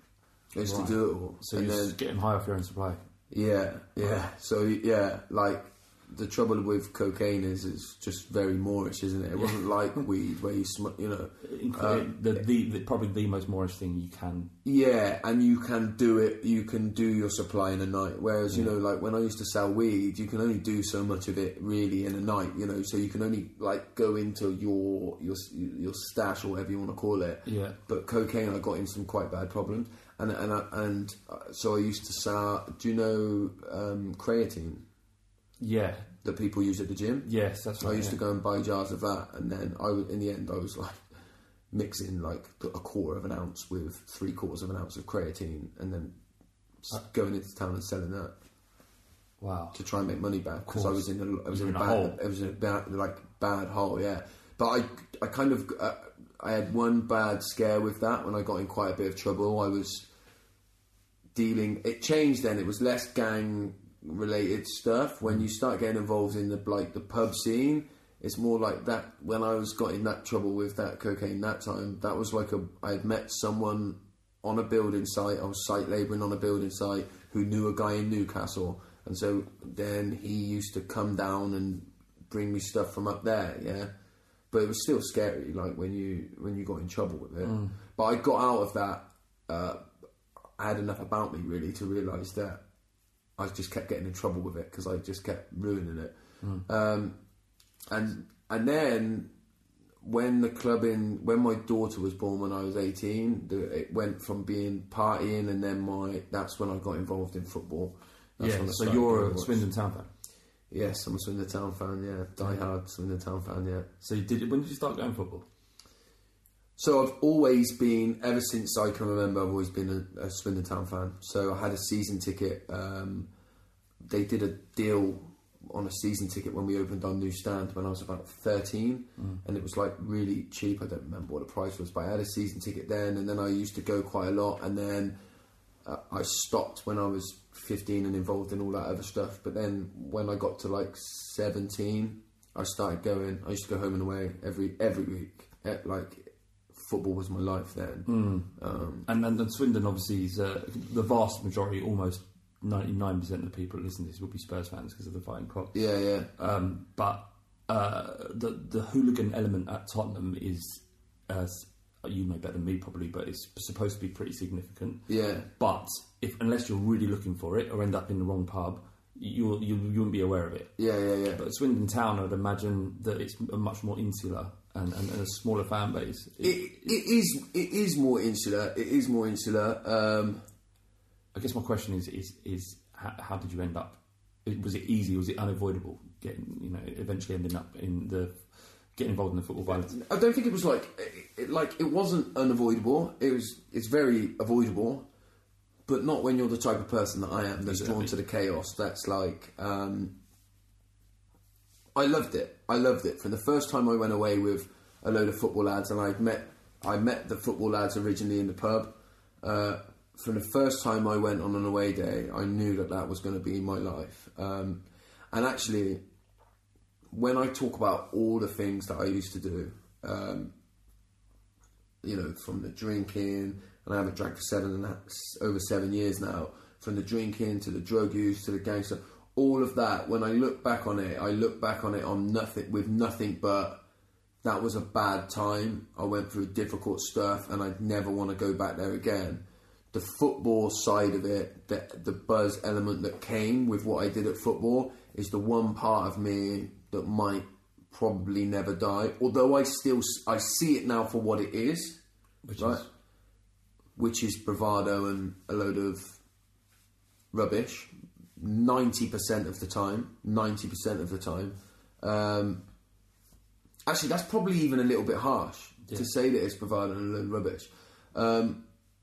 I used right. to do it all. So and you're then, just getting high off your own supply? Yeah, yeah. So, yeah, like, the trouble with cocaine is it's just very Moorish, isn't it? It wasn't like weed where you smoke, you know. Um, the, the, the, probably the most Moorish thing you can. Yeah, and you can do it, you can do your supply in a night. Whereas, yeah. you know, like when I used to sell weed, you can only do so much of it really in a night, you know. So you can only like go into your your your stash or whatever you want to call it. Yeah. But cocaine, I got in some quite bad problems. And and I, and so I used to sell, do you know um, creatine? Yeah. That people use at the gym? Yes, that's right. I used yeah. to go and buy jars of that, and then I, in the end, I was like mixing like a quarter of an ounce with three quarters of an ounce of creatine, and then uh, going into town and selling that. Wow! To try and make money back because I was in a, I was in, in a a bad, hole. I was in a bad, like bad hole, yeah. But I, I kind of, uh, I had one bad scare with that when I got in quite a bit of trouble. I was dealing. It changed then. It was less gang related stuff. When you start getting involved in the like the pub scene, it's more like that. When I was got in that trouble with that cocaine that time, that was like a I had met someone on a building site. I was site labouring on a building site who knew a guy in Newcastle, and so then he used to come down and bring me stuff from up there. Yeah, but it was still scary. Like when you when you got in trouble with it. Mm. But I got out of that. Uh, I had enough about me really to realise that I just kept getting in trouble with it because I just kept ruining it. Mm. Um, and and then when the clubbing, when my daughter was born when I was eighteen, the, it went from being partying, and then my that's when I got involved in football. That's yeah, so you're a Swindon Town fan? Yes, I'm a Swindon Town fan, yeah. Die hard Swindon Town fan, yeah. So you did when did you start going football? So I've always been, ever since I can remember, I've always been a, a Swindon Town fan. So I had a season ticket. Um, they did a deal on a season ticket when we opened our new stand when I was about thirteen, mm. and it was like really cheap. I don't remember what the price was, but I had a season ticket then, and then I used to go quite a lot, and then uh, I stopped when I was fifteen and involved in all that other stuff. But then when I got to like seventeen, I started going. I used to go home and away every every week. At, like football was my life then. Mm. Um, and, and and Swindon obviously is uh, the vast majority, almost ninety-nine percent of the people that listen to this will be Spurs fans because of the Fighting Cocks. Yeah, yeah. Um, but uh, the the hooligan element at Tottenham is, uh, you know better than me probably, but it's supposed to be pretty significant. Yeah. But if unless you're really looking for it or end up in the wrong pub, you you you wouldn't be aware of it. Yeah, yeah, yeah. But Swindon Town, I'd imagine that it's a much more insular and, and, and a smaller fan base. It, it, it is it is more insular. It is more insular. Um, I guess my question is is is how, how did you end up? Was it easy? Was it unavoidable? Getting you know eventually ending up in the getting involved in the football violence. I don't think it was like it, like it wasn't unavoidable. It was it's very avoidable, but not when you're the type of person that I am that's exactly. drawn to the chaos. That's like um, I loved it. I loved it from the first time I went away with a load of football lads, and I met I met the football lads originally in the pub. Uh, From the first time I went on an away day, I knew that that was going to be my life. Um, and actually, when I talk about all the things that I used to do, um, you know, from the drinking, and I haven't drank for seven and a, over seven years now, from the drinking to the drug use to the gangster, all of that, when I look back on it, I look back on it on nothing with nothing but that was a bad time. I went through difficult stuff, and I'd never want to go back there again. The football side of it, the, the buzz element that came with what I did at football is the one part of me that might probably never die. Although I still I see it now for what it is, which right? is Which is bravado and a load of rubbish. Ninety percent of the time, ninety percent of the time, Um, actually, that's probably even a little bit harsh yeah. to say that it's bravado and a load of rubbish. Um,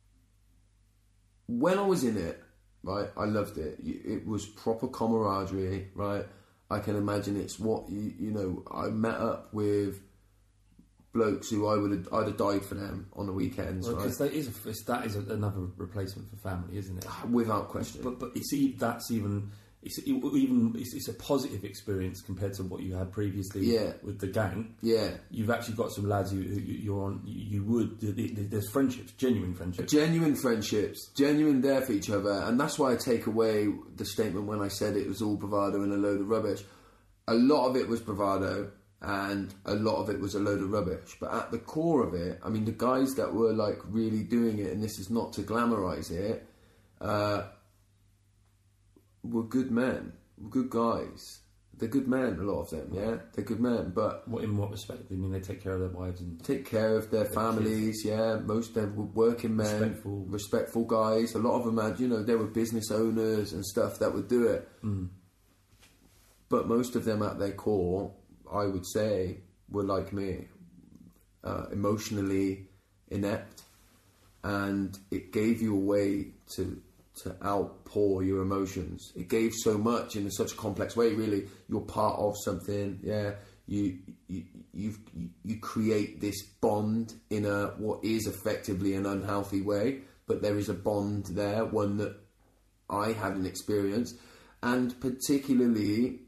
when I was in it, right, I loved it. It was proper camaraderie, right? I can imagine it's what, you, you know, I met up with blokes who I would have, I'd have died for them on the weekends, well, right? Because that is, a, it's, that is a, another replacement for family, isn't it? Without question. But but it's e- that's even it's even it's, it's a positive experience compared to what you had previously yeah. with the gang. Yeah, you've actually got some lads who, who you're on. You would there's friendships, genuine friendships, genuine friendships, genuine there for each other, and that's why I take away the statement when I said it was all bravado and a load of rubbish. A lot of it was bravado. And a lot of it was a load of rubbish. But at the core of it, I mean, the guys that were like really doing it, and this is not to glamorise it, uh, were good men, were good guys. They're good men, a lot of them, yeah? They're good men, but... What, in what respect? I mean, they take care of their wives and... Take care of their, their families, kids. Yeah. Most of them were working men, respectful. respectful guys. A lot of them had, you know, they were business owners and stuff that would do it. Mm. But most of them at their core... I would say were like me, uh, emotionally inept, and it gave you a way to to outpour your emotions. It gave so much in such a complex way. Really, you're part of something. Yeah, you you you've, you you create this bond in a what is effectively an unhealthy way, but there is a bond there, one that I hadn't experienced, and particularly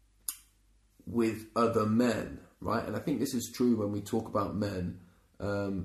with other men, right? And I think this is true when we talk about men. Um,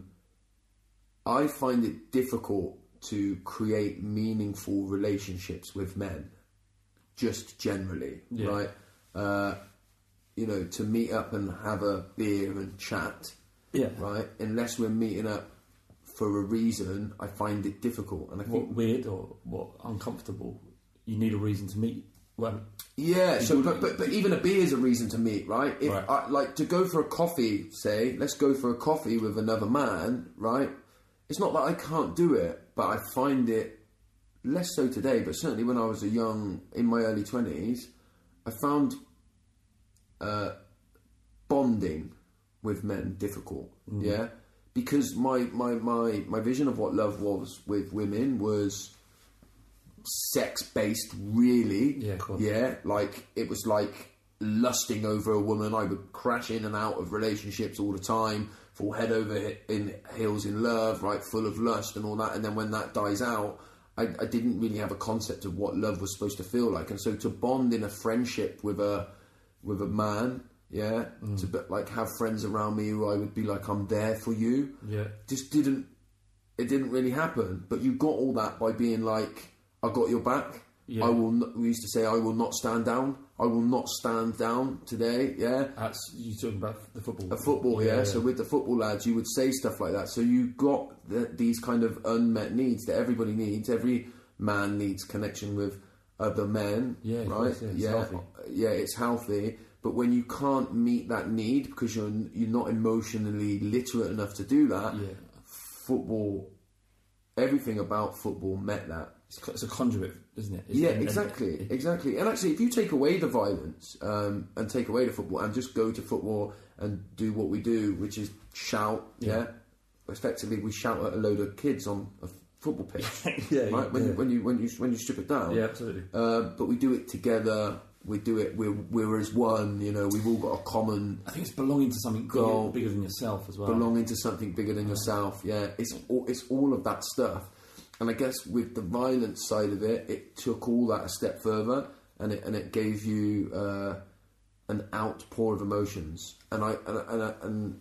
I find it difficult to create meaningful relationships with men, just generally, yeah. right? Uh, you know, to meet up and have a beer and chat, yeah, right? Unless we're meeting up for a reason, I find it difficult. And I think what, weird or what uncomfortable. You need a reason to meet. Well, yeah, so but, but but even a beer is a reason to meet, right? If right. I, like to go for a coffee, say, let's go for a coffee with another man, right? It's not that I can't do it, but I find it less so today. But certainly when I was a young, in my early twenties, I found uh, bonding with men difficult. Mm. Yeah, because my, my my my vision of what love was with women was sex-based, really. Yeah, of course. Yeah, like it was like lusting over a woman. I would crash in and out of relationships all the time, fall head over in heels in love, right, full of lust and all that. And then when that dies out, I, I didn't really have a concept of what love was supposed to feel like. And so to bond in a friendship with a with a man, yeah, mm. to be, like have friends around me who I would be like, I'm there for you. Yeah, just didn't. It didn't really happen. But you got all that by being like, I got your back. Yeah. I will. Not, we used to say, I will not stand down. I will not stand down today. Yeah. That's you talking about the football. A football, yeah, yeah. So with the football lads, you would say stuff like that. So you got the, these kind of unmet needs that everybody needs. Every man needs connection with other men. Yeah. Right. Course, yeah. It's yeah. healthy. Yeah. It's healthy. But when you can't meet that need because you're you're not emotionally literate enough to do that, yeah. football. Everything about football met that. It's a conduit, isn't it? It's yeah, an, exactly, an, exactly. And actually, if you take away the violence um, and take away the football and just go to football and do what we do, which is shout, yeah, yeah? Effectively, we shout at a load of kids on a football pitch, yeah, right? When, yeah. You, when you when you when you strip it down, yeah, absolutely. Uh, but we do it together. We do it. We're we're as one. You know, we've all got a common. I think it's belonging to something goal, bigger, bigger than yourself as well. Belonging to something bigger than yourself. Yeah, it's all, it's all of that stuff. And I guess with the violence side of it, it took all that a step further, and it and it gave you uh, an outpour of emotions. And I and and, I, and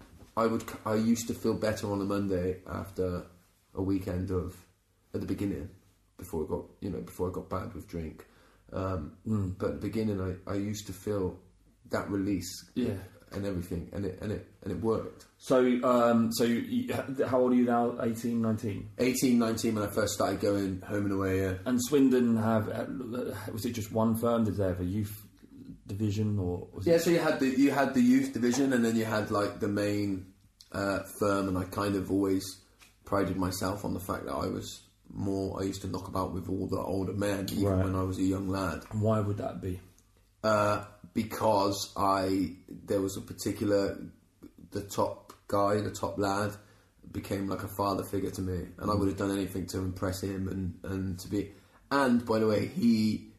I would I used to feel better on a Monday after a weekend of at the beginning, before it got you know before I got bad with drink. Um, mm. But at the beginning, I, I used to feel that release, yeah, and everything, and it and it and it worked. So, um, so you, how old are you now? eighteen, nineteen eighteen, nineteen when I first started going home and away. Yeah. And Swindon have was it just one firm? Did they have a youth division or? Was yeah, it... so you had the you had the youth division, and then you had like the main uh, firm, and I kind of always prided myself on the fact that I was more. I used to knock about with all the older men, even right. when I was a young lad. And why would that be? uh, because I there was a particular the top guy, the top lad, became like a father figure to me, and I would have done anything to impress him and, and to be. And by the way, he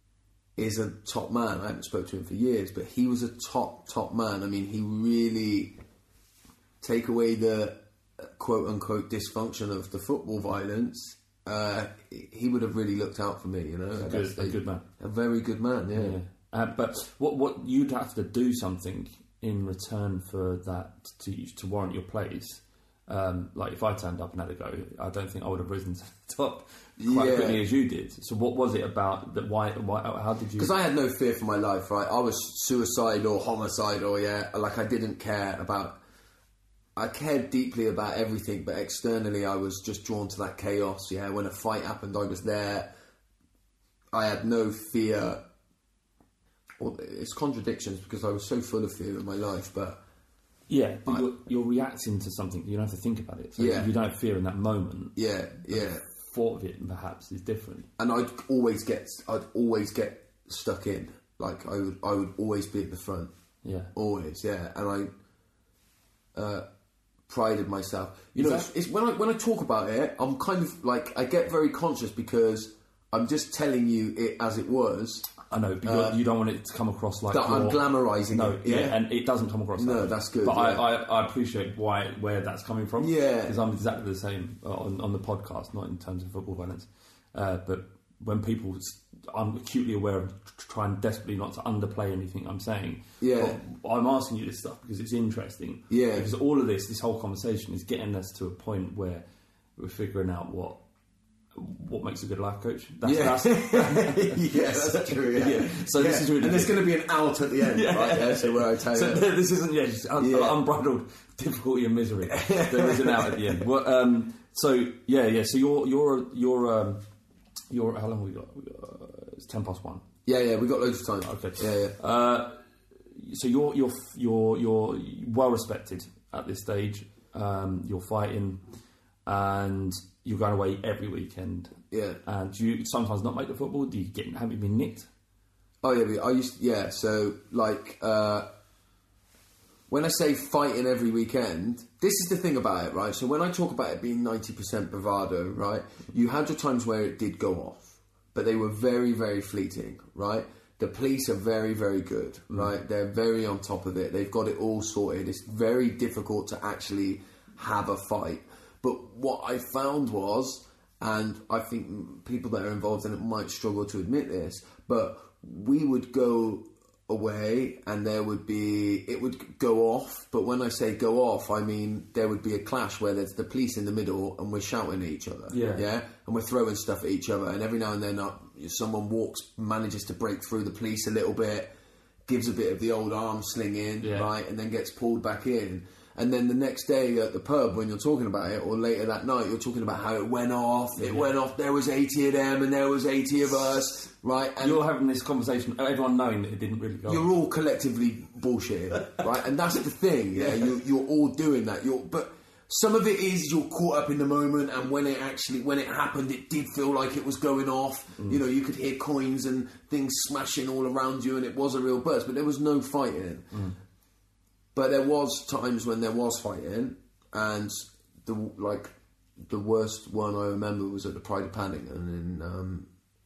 is a top man. I haven't spoken to him for years, but he was a top top man. I mean, he really take away the quote unquote dysfunction of the football violence. Uh, he would have really looked out for me. You know, a good, a good man, a very good man. Yeah. yeah. Uh, but what what you'd have to do something in return for that to to warrant your place. Um, like if I turned up and had a go, I don't think I would have risen to the top quite yeah. quickly as you did. So what was it about that? Why? Why? How did you? Because I had no fear for my life. Right, I was suicidal, homicidal. Yeah, like I didn't care about. I cared deeply about everything, but externally I was just drawn to that chaos. Yeah, when a fight happened, I was there. I had no fear. Well, it's contradictions because I was so full of fear in my life, but. Yeah, but I, you're, you're reacting to something. You don't have to think about it. So yeah. if you don't have fear in that moment, yeah, yeah, the thought of it perhaps is different. And I'd always get, I'd always get stuck in. Like I would, I would always be at the front. Yeah, always. Yeah, and I uh, prided myself. You is know, that... it's, it's when I when I talk about it, I'm kind of like I get very conscious because I'm just telling you it as it was. I know, but uh, you don't want it to come across like that I'm glamorising no, it. Yeah. yeah, and it doesn't come across. No, that that's good. But yeah. I, I, I appreciate why where that's coming from. Yeah, because I'm exactly the same on, on the podcast, not in terms of football violence, uh, but when people, I'm acutely aware of trying desperately not to underplay anything I'm saying. Yeah, but I'm asking you this stuff because it's interesting. Yeah, because all of this, this whole conversation is getting us to a point where we're figuring out what. What makes a good life coach? That's, yeah, that's, yeah, that's true. Yeah. yeah. So yeah. this is really and there's going to be an out at the end, yeah. right? Yeah, so where I tell so you, this isn't yeah, just un- yeah. unbridled difficulty and misery. There is an out at the end. Well, um, so yeah, yeah. So you're you're you're um, you're how long have we got? We got uh, it's ten past one. Yeah, yeah. We got loads of time. Okay. Yeah, yeah. Uh, so you're you're you're you're well respected at this stage. Um, you're fighting, and you're going away every weekend. Yeah. And do you sometimes not make the football? Do you get have you been nicked? Oh yeah, I used to, yeah. So like uh, when I say fighting every weekend, this is the thing about it, right? So when I talk about it being ninety percent bravado, right? You had your times where it did go off, but they were very, very fleeting, right? The police are very, very good, right? Mm. They're very on top of it. They've got it all sorted. It's very difficult to actually have a fight. But what I found was, and I think people that are involved in it might struggle to admit this, but we would go away and there would be, it would go off, but when I say go off, I mean there would be a clash where there's the police in the middle and we're shouting at each other, yeah, yeah? And we're throwing stuff at each other, and every now and then uh, someone walks, manages to break through the police a little bit, gives a bit of the old arm slinging, yeah. right, and then gets pulled back in. And then the next day at the pub, when you're talking about it, or later that night, you're talking about how it went off. It yeah. went off. There was eighty of them, and there was eighty of us, right? And you're having this conversation, everyone knowing that it didn't really go. You're on. all collectively bullshitting, right? And that's the thing, yeah. You, you're all doing that. You're, but some of it is you're caught up in the moment, and when it actually, when it happened, it did feel like it was going off. Mm. You know, you could hear coins and things smashing all around you, and it was a real burst. But there was no fighting. Mm. But there was times when there was fighting, and the like the worst one I remember was at the Pride of Paddington in um,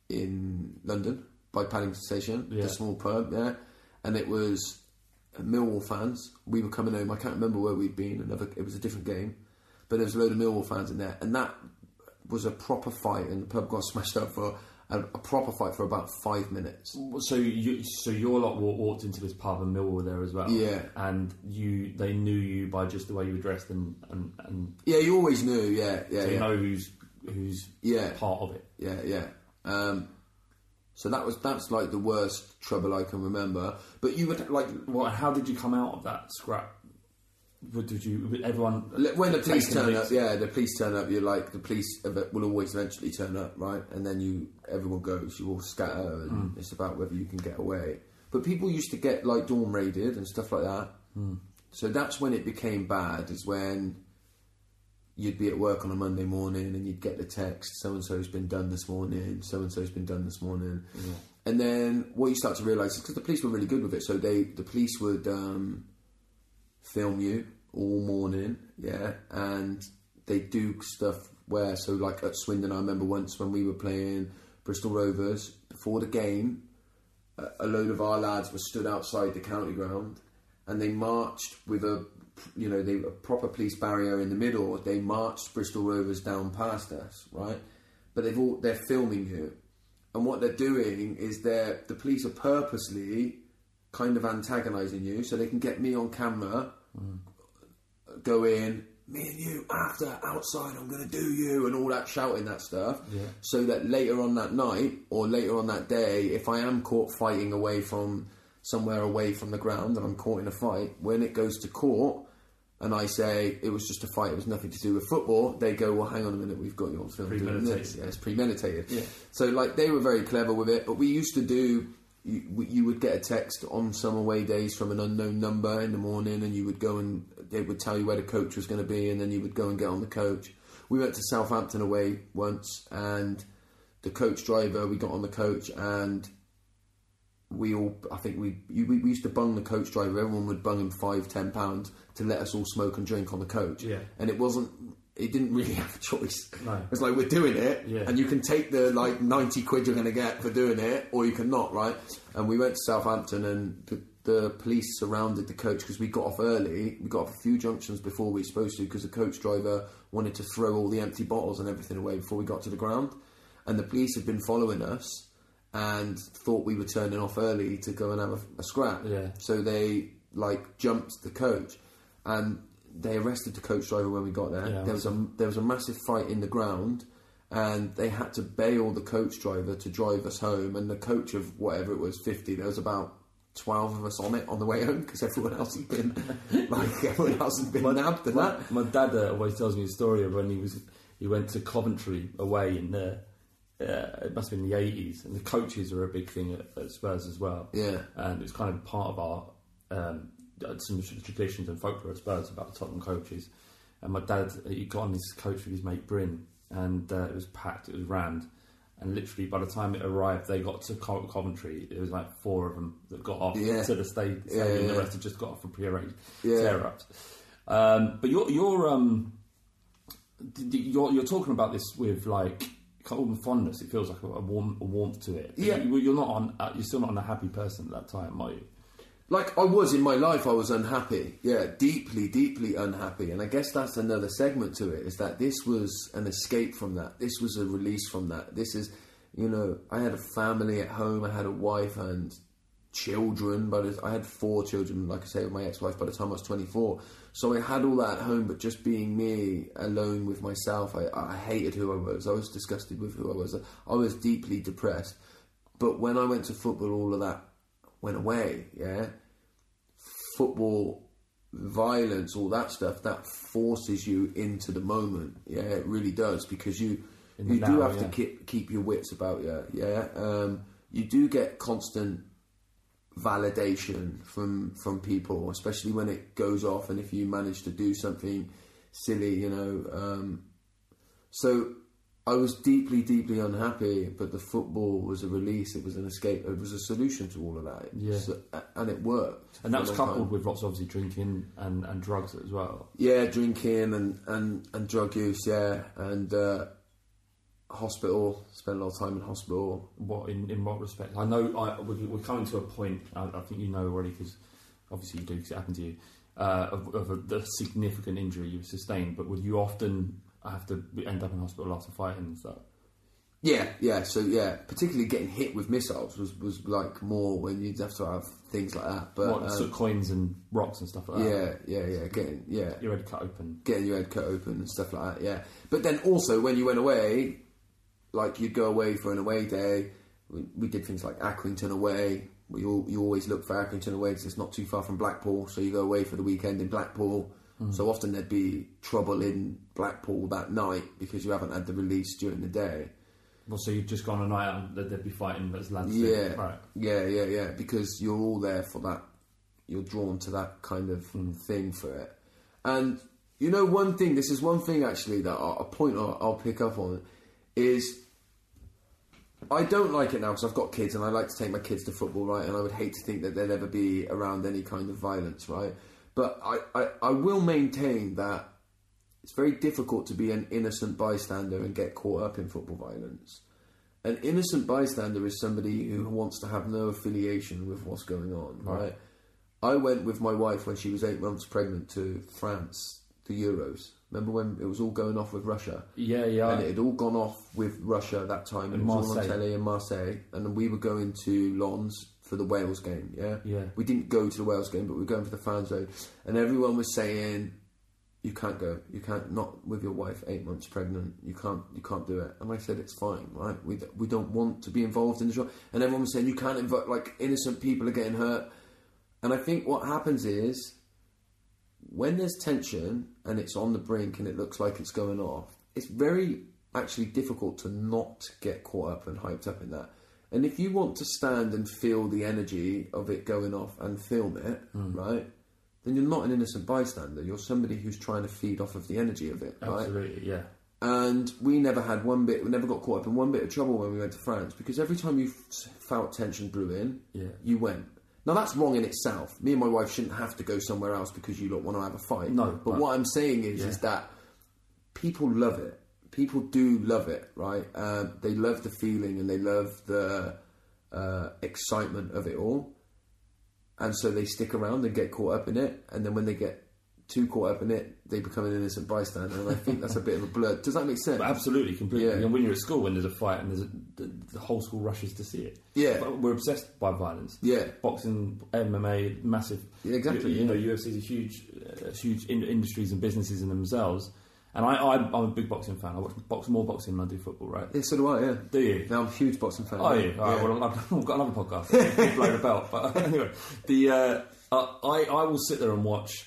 in London by Paddington Station, yeah. the small pub, yeah. And it was Millwall fans. We were coming home. I can't remember where we'd been. Another, it was a different game, but there was a load of Millwall fans in there, and that was a proper fight. And the pub got smashed up for a, a proper fight for about five minutes. So you, so your lot walked into this pub and Millwall were there as well. Yeah, and you, they knew you by just the way you were dressed and and, and yeah, you always knew. Yeah, yeah, so you yeah. know who's who's yeah part of it. Yeah, yeah. Um, so that was that's like the worst trouble I can remember. But you would like, well, how did you come out of that scrap? What did you? Everyone when the police turn police? up, yeah, the police turn up. You're like the police will always eventually turn up, right? And then you, everyone goes, you all scatter, and mm. it's about whether you can get away. But people used to get like dorm raided and stuff like that. Mm. So that's when it became bad. Is when you'd be at work on a Monday morning and you'd get the text, so and so's been done this morning, so and so's been done this morning, yeah. and then what you start to realise is because the police were really good with it, so they the police would um, film you all morning, yeah, and they do stuff where, so like at Swindon, I remember once when we were playing Bristol Rovers, before the game, a, a load of our lads were stood outside the county ground, and they marched with a, you know, they a proper police barrier in the middle. They marched Bristol Rovers down past us, right? But they've all they're filming you, and what they're doing is they're the police are purposely kind of antagonising you, so they can get me on camera, mm. go in, me and you after outside, I'm going to do you, and all that shouting that stuff, yeah. so that later on that night or later on that day, if I am caught fighting away from somewhere away from the ground and I'm caught in a fight, when it goes to court and I say it was just a fight, it was nothing to do with football, they go, well, hang on a minute, we've got you on film doing this. Yeah, it's premeditated. Yeah. So like they were very clever with it, but we used to do, you, you would get a text on some away days from an unknown number in the morning, and you would go and they would tell you where the coach was going to be, and then you would go and get on the coach. We went to Southampton away once, and the coach driver, we got on the coach, and we all, I think we, we we used to bung the coach driver. Everyone would bung him five, ten pounds to let us all smoke and drink on the coach. Yeah. And it wasn't, it didn't really have a choice. No. It's like, we're doing it, yeah. and you can take the like ninety quid you're going to get for doing it, or you can not, right? And we went to Southampton, and the, the police surrounded the coach because we got off early. We got off a few junctions before we were supposed to, because the coach driver wanted to throw all the empty bottles and everything away before we got to the ground. And the police had been following us and thought we were turning off early to go and have a, a scrap. Yeah. So they like jumped the coach, and they arrested the coach driver when we got there. Yeah, there was a there was a massive fight in the ground, and they had to bail the coach driver to drive us home. And the coach of whatever it was, fifty, there was about twelve of us on it on the way home, because everyone else had been like everyone else had been my, nabbed and my, that. My dad uh, always tells me a story of when he was he went to Coventry away in the. Uh, it must have been the eighties, and the coaches are a big thing at, at Spurs as well. Yeah, and it's kind of part of our um, some traditions and folklore at Spurs about the Tottenham coaches. And my dad, he got on this coach with his mate Bryn, and uh, it was packed, it was rammed, and literally by the time it arrived, they got to Co- Coventry. It was like four of them that got off yeah. to the stadium. Yeah, yeah, the rest had just got off from pre-arranged yeah. tear-ups. Um, but you're you're um you're you're talking about this with like. Cold fondness. It feels like a, warm, a warmth to it. Yeah, you, you're not on. Uh, you're still not an unhappy person at that time, are you? Like I was in my life, I was unhappy. Yeah, deeply, deeply unhappy. And I guess that's another segment to it. Is that this was an escape from that. This was a release from that. This is, you know, I had a family at home. I had a wife and children. But I had four children, like I say, with my ex-wife by the time I was twenty-four. So I had all that at home, but just being me, alone with myself, I, I hated who I was. I was disgusted with who I was. I was deeply depressed. But when I went to football, all of that went away, yeah? Football, violence, all that stuff, that forces you into the moment, yeah? It really does, because you you now, do have yeah. to keep, keep your wits about you, yeah? Um, you do get constant validation from from people, especially when it goes off, and if you manage to do something silly, you know. Um, so I was deeply, deeply unhappy, but the football was a release. It was an escape. It was a solution to all of that. Yeah, so, and it worked. And that was coupled time. with lots, obviously, drinking and, and drugs as well. Yeah, drinking and, and, and drug use. Yeah, and. Uh, Hospital, spent a lot of time in hospital. What in, in what respect? I know I, we're, we're coming to a point. I, I think you know already, because obviously you do, because it happened to you, uh, of, of a, a significant injury you sustained. But would you often have to end up in hospital after fighting and stuff? Yeah, yeah. So yeah, particularly getting hit with missiles was, was like more when you'd have to have things like that. But what, um, so coins and rocks and stuff like that. Yeah, yeah, yeah. Getting yeah, your head cut open, getting your head cut open and stuff like that. Yeah, but then also when you went away. Like, you'd go away for an away day. We, we did things like Accrington away. We all, you always look for Accrington away because it's not too far from Blackpool. So you go away for the weekend in Blackpool. Mm. So often there'd be trouble in Blackpool that night because you haven't had the release during the day. Well, so you'd just gone a night out and they'd be fighting as lads. Yeah, right. yeah, yeah, yeah. Because you're all there for that. You're drawn to that kind of mm. thing for it. And, you know, one thing, this is one thing actually that I'll, a point I'll, I'll pick up on is... I don't like it now because I've got kids and I like to take my kids to football, right? And I would hate to think that they'd ever be around any kind of violence, right? But I, I, I will maintain that it's very difficult to be an innocent bystander and get caught up in football violence. An innocent bystander is somebody who wants to have no affiliation with what's going on, right? right? I went with my wife when she was eight months pregnant to France, the Euros. Remember when it was all going off with Russia? Yeah, yeah. And it had all gone off with Russia at that time. And it was all on telly in Marseille. And then we were going to Lens for the Wales game, yeah? Yeah. We didn't go to the Wales game, but we were going for the fan zone. And everyone was saying, you can't go. You can't, not with your wife, eight months pregnant. You can't you can't do it. And I said, it's fine, right? We, we don't want to be involved in the show. And everyone was saying, you can't invite, like, innocent people are getting hurt. And I think what happens is, when there's tension and it's on the brink and it looks like it's going off, it's very actually difficult to not get caught up and hyped up in that. And if you want to stand and feel the energy of it going off and film it, mm. right, then you're not an innocent bystander. You're somebody who's trying to feed off of the energy of it, right? Absolutely, yeah. And we never had one bit, we never got caught up in one bit of trouble when we went to France, because every time you felt tension brew in, yeah. you went. Now, that's wrong in itself. Me and my wife shouldn't have to go somewhere else because you don't want to have a fight. No. But, but what I'm saying is, yeah. is that people love it. People do love it, right? Uh, they love the feeling and they love the uh, excitement of it all. And so they stick around and get caught up in it. And then when they get too caught up in it, they become an innocent bystander. And I think that's a bit of a blur. Does that make sense? But absolutely, completely. Yeah. And when you're at school, when there's a fight and there's a, the, the whole school rushes to see it. Yeah. But we're obsessed by violence. Yeah. Boxing, M M A, massive. Yeah, exactly. You, you know, U F C's a huge, uh, huge in- industries and businesses in themselves. And I, I, I'm a big boxing fan. I watch box, more boxing than I do football, right? Yeah, so do I, yeah. Do you? No, I'm a huge boxing fan. Oh, yeah. All right, yeah. well, I've, I've got another podcast. I'll blow the belt. But anyway, the, uh, uh, I, I will sit there and watch,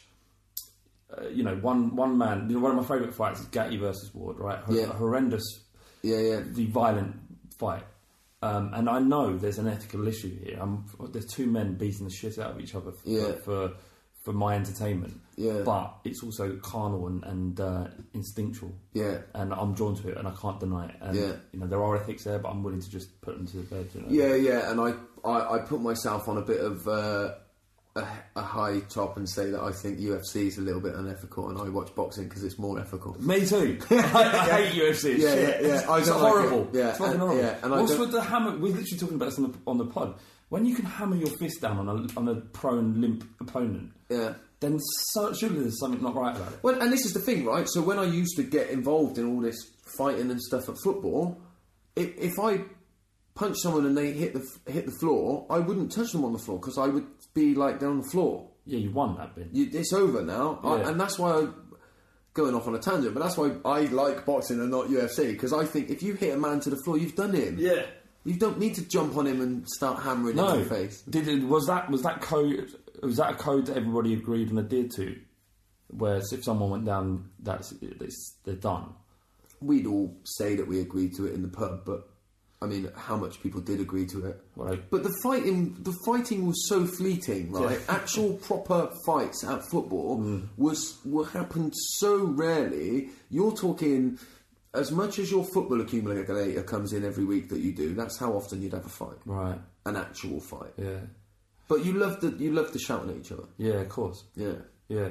uh, you know, one one man, you know, one of my favourite fights is Gatti versus Ward, right? Hor- Yeah. A horrendous, yeah, yeah. the violent fight. Um, and I know there's an ethical issue here. I'm, there's two men beating the shit out of each other for, Yeah. for, for my entertainment. Yeah. But it's also carnal and, and uh, instinctual. Yeah. And I'm drawn to it and I can't deny it. And, Yeah. you know, there are ethics there, but I'm willing to just put them to the bed, you know? Yeah, yeah, and I, I, I put myself on a bit of uh, a, a high top and say that I think U F C is a little bit unethical, and I watch boxing because it's more ethical. Me too. I, I hate U F C. It's Yeah, shit. yeah, yeah. I It's don't like horrible. it. Yeah, it's fucking and- horrible. yeah, and I What's don't- with the hammer? We're literally talking about this on the, on the pod. When you can hammer your fist down on a on a prone, limp opponent, Yeah. then so, surely there's something not right about it. Well, and this is the thing, right? So when I used to get involved in all this fighting and stuff at football, if, if I punch someone and they hit the hit the floor, I wouldn't touch them on the floor because I would be like down on the floor. Yeah, you won that bit. You, it's over now, I, Yeah. and that's why I. Going off on a tangent, but that's why I like boxing and not U F C, because I think if you hit a man to the floor, you've done him. Yeah. You don't need to jump on him and start hammering No. him in the face. Did it, was that was that code? Was that a code that everybody agreed and adhered to? Where if someone went down, that's it's, they're done. We'd all say that we agreed to it in the pub, but I mean, how much people did agree to it? Right. But the fighting, the fighting was so fleeting, right? Yeah. Actual proper fights at football Mm. was what happened so rarely. You're talking as much as your football accumulator comes in every week that you do. That's how often you'd have a fight, Right. an actual fight. Yeah. But you love the you love the shouting at each other. Yeah, of course. Yeah. Yeah.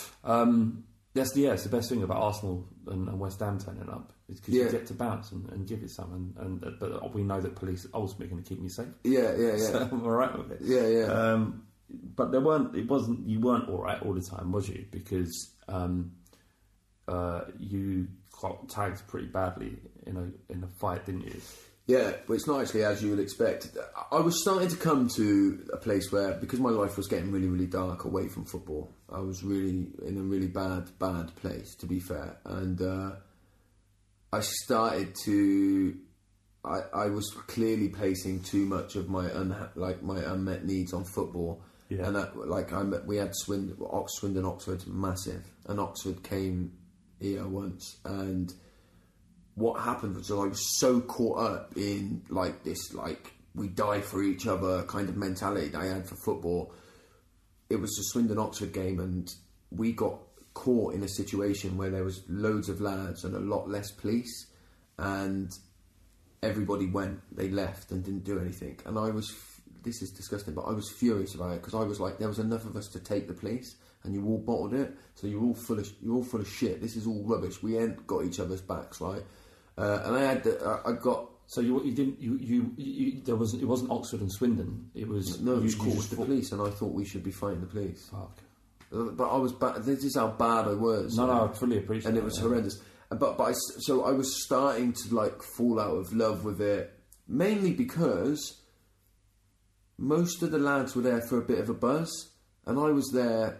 Um, that's the, yeah, it's the best thing about Arsenal and, and West Ham turning up. Is because Yeah. you get to bounce and, and give it some. And, and uh, But we know that police are ultimately going to keep me safe. Yeah, yeah, yeah. So I'm all right with it. Yeah, yeah. Um, but there weren't, it wasn't, you weren't all right all the time, was you? Because um, uh, you got tagged pretty badly in a in a fight, didn't you? Yeah, but it's not actually as you would expect. I was starting to come to a place where, because my life was getting really, really dark away from football, I was really in a really bad, bad place, to be fair. And uh, I started to... I, I was clearly placing too much of my unha- like my unmet needs on football. Yeah. And that, like I met, we had Swindon, Ox, Swindon, Oxford, massive. And Oxford came here once, and... what happened was I was so caught up in like this, like we die for each other kind of mentality that I had for football. It was the Swindon Oxford game, and we got caught in a situation where there was loads of lads and a lot less police, and everybody went, they left and didn't do anything. And I was, this is disgusting, but I was furious about it because I was like, there was enough of us to take the police, and you all bottled it, so you're all full of you're all full of shit. This is all rubbish. We ain't got each other's backs, right? Uh, and I had the, uh, I got. So you you didn't you, you, you there was it wasn't Oxford and Swindon. It was no, it was you, called you the thought, police, and I thought we should be fighting the police. Fuck. But I was bad. This is how bad I was. No, no, I fully appreciate. And it it was yeah. horrendous. But but I, so I was starting to like fall out of love with it, mainly because most of the lads were there for a bit of a buzz, and I was there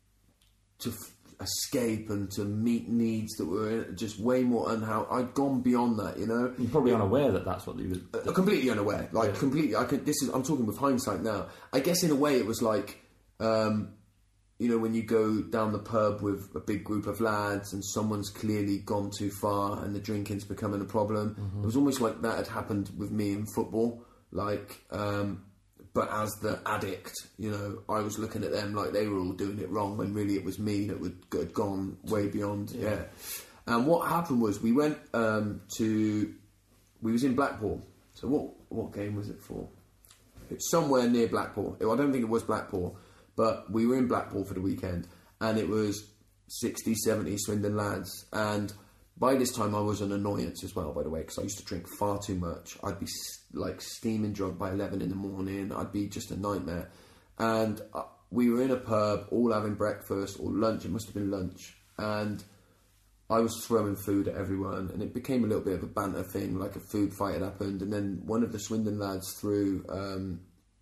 to f- escape and to meet needs that were just way more unhealthy. I'd gone beyond that, you know. You're probably unaware that that's what you were. Uh, completely unaware, like yeah. completely. I could. This is. I'm talking with hindsight now. I guess in a way it was like, um, you know, when you go down the pub with a big group of lads and someone's clearly gone too far and the drinking's becoming a problem. Mm-hmm. It was almost like that had happened with me in football, like. Um, But as the addict, you know, I was looking at them like they were all doing it wrong when really it was me that would, had gone way beyond. Yeah. yeah. And what happened was we went um, to, we was in Blackpool. So what what game was it for? It's somewhere near Blackpool. I don't think it was Blackpool, but we were in Blackpool for the weekend, and it was sixty, seventy Swindon lads. And by this time I was an annoyance as well, by the way, because I used to drink far too much. I'd be like steaming drunk by eleven in the morning. I'd be just a nightmare. And uh, we were in a pub, all having breakfast or lunch. It must have been lunch. And I was throwing food at everyone, and it became a little bit of a banter thing, like a food fight had happened. And then one of the Swindon lads threw um,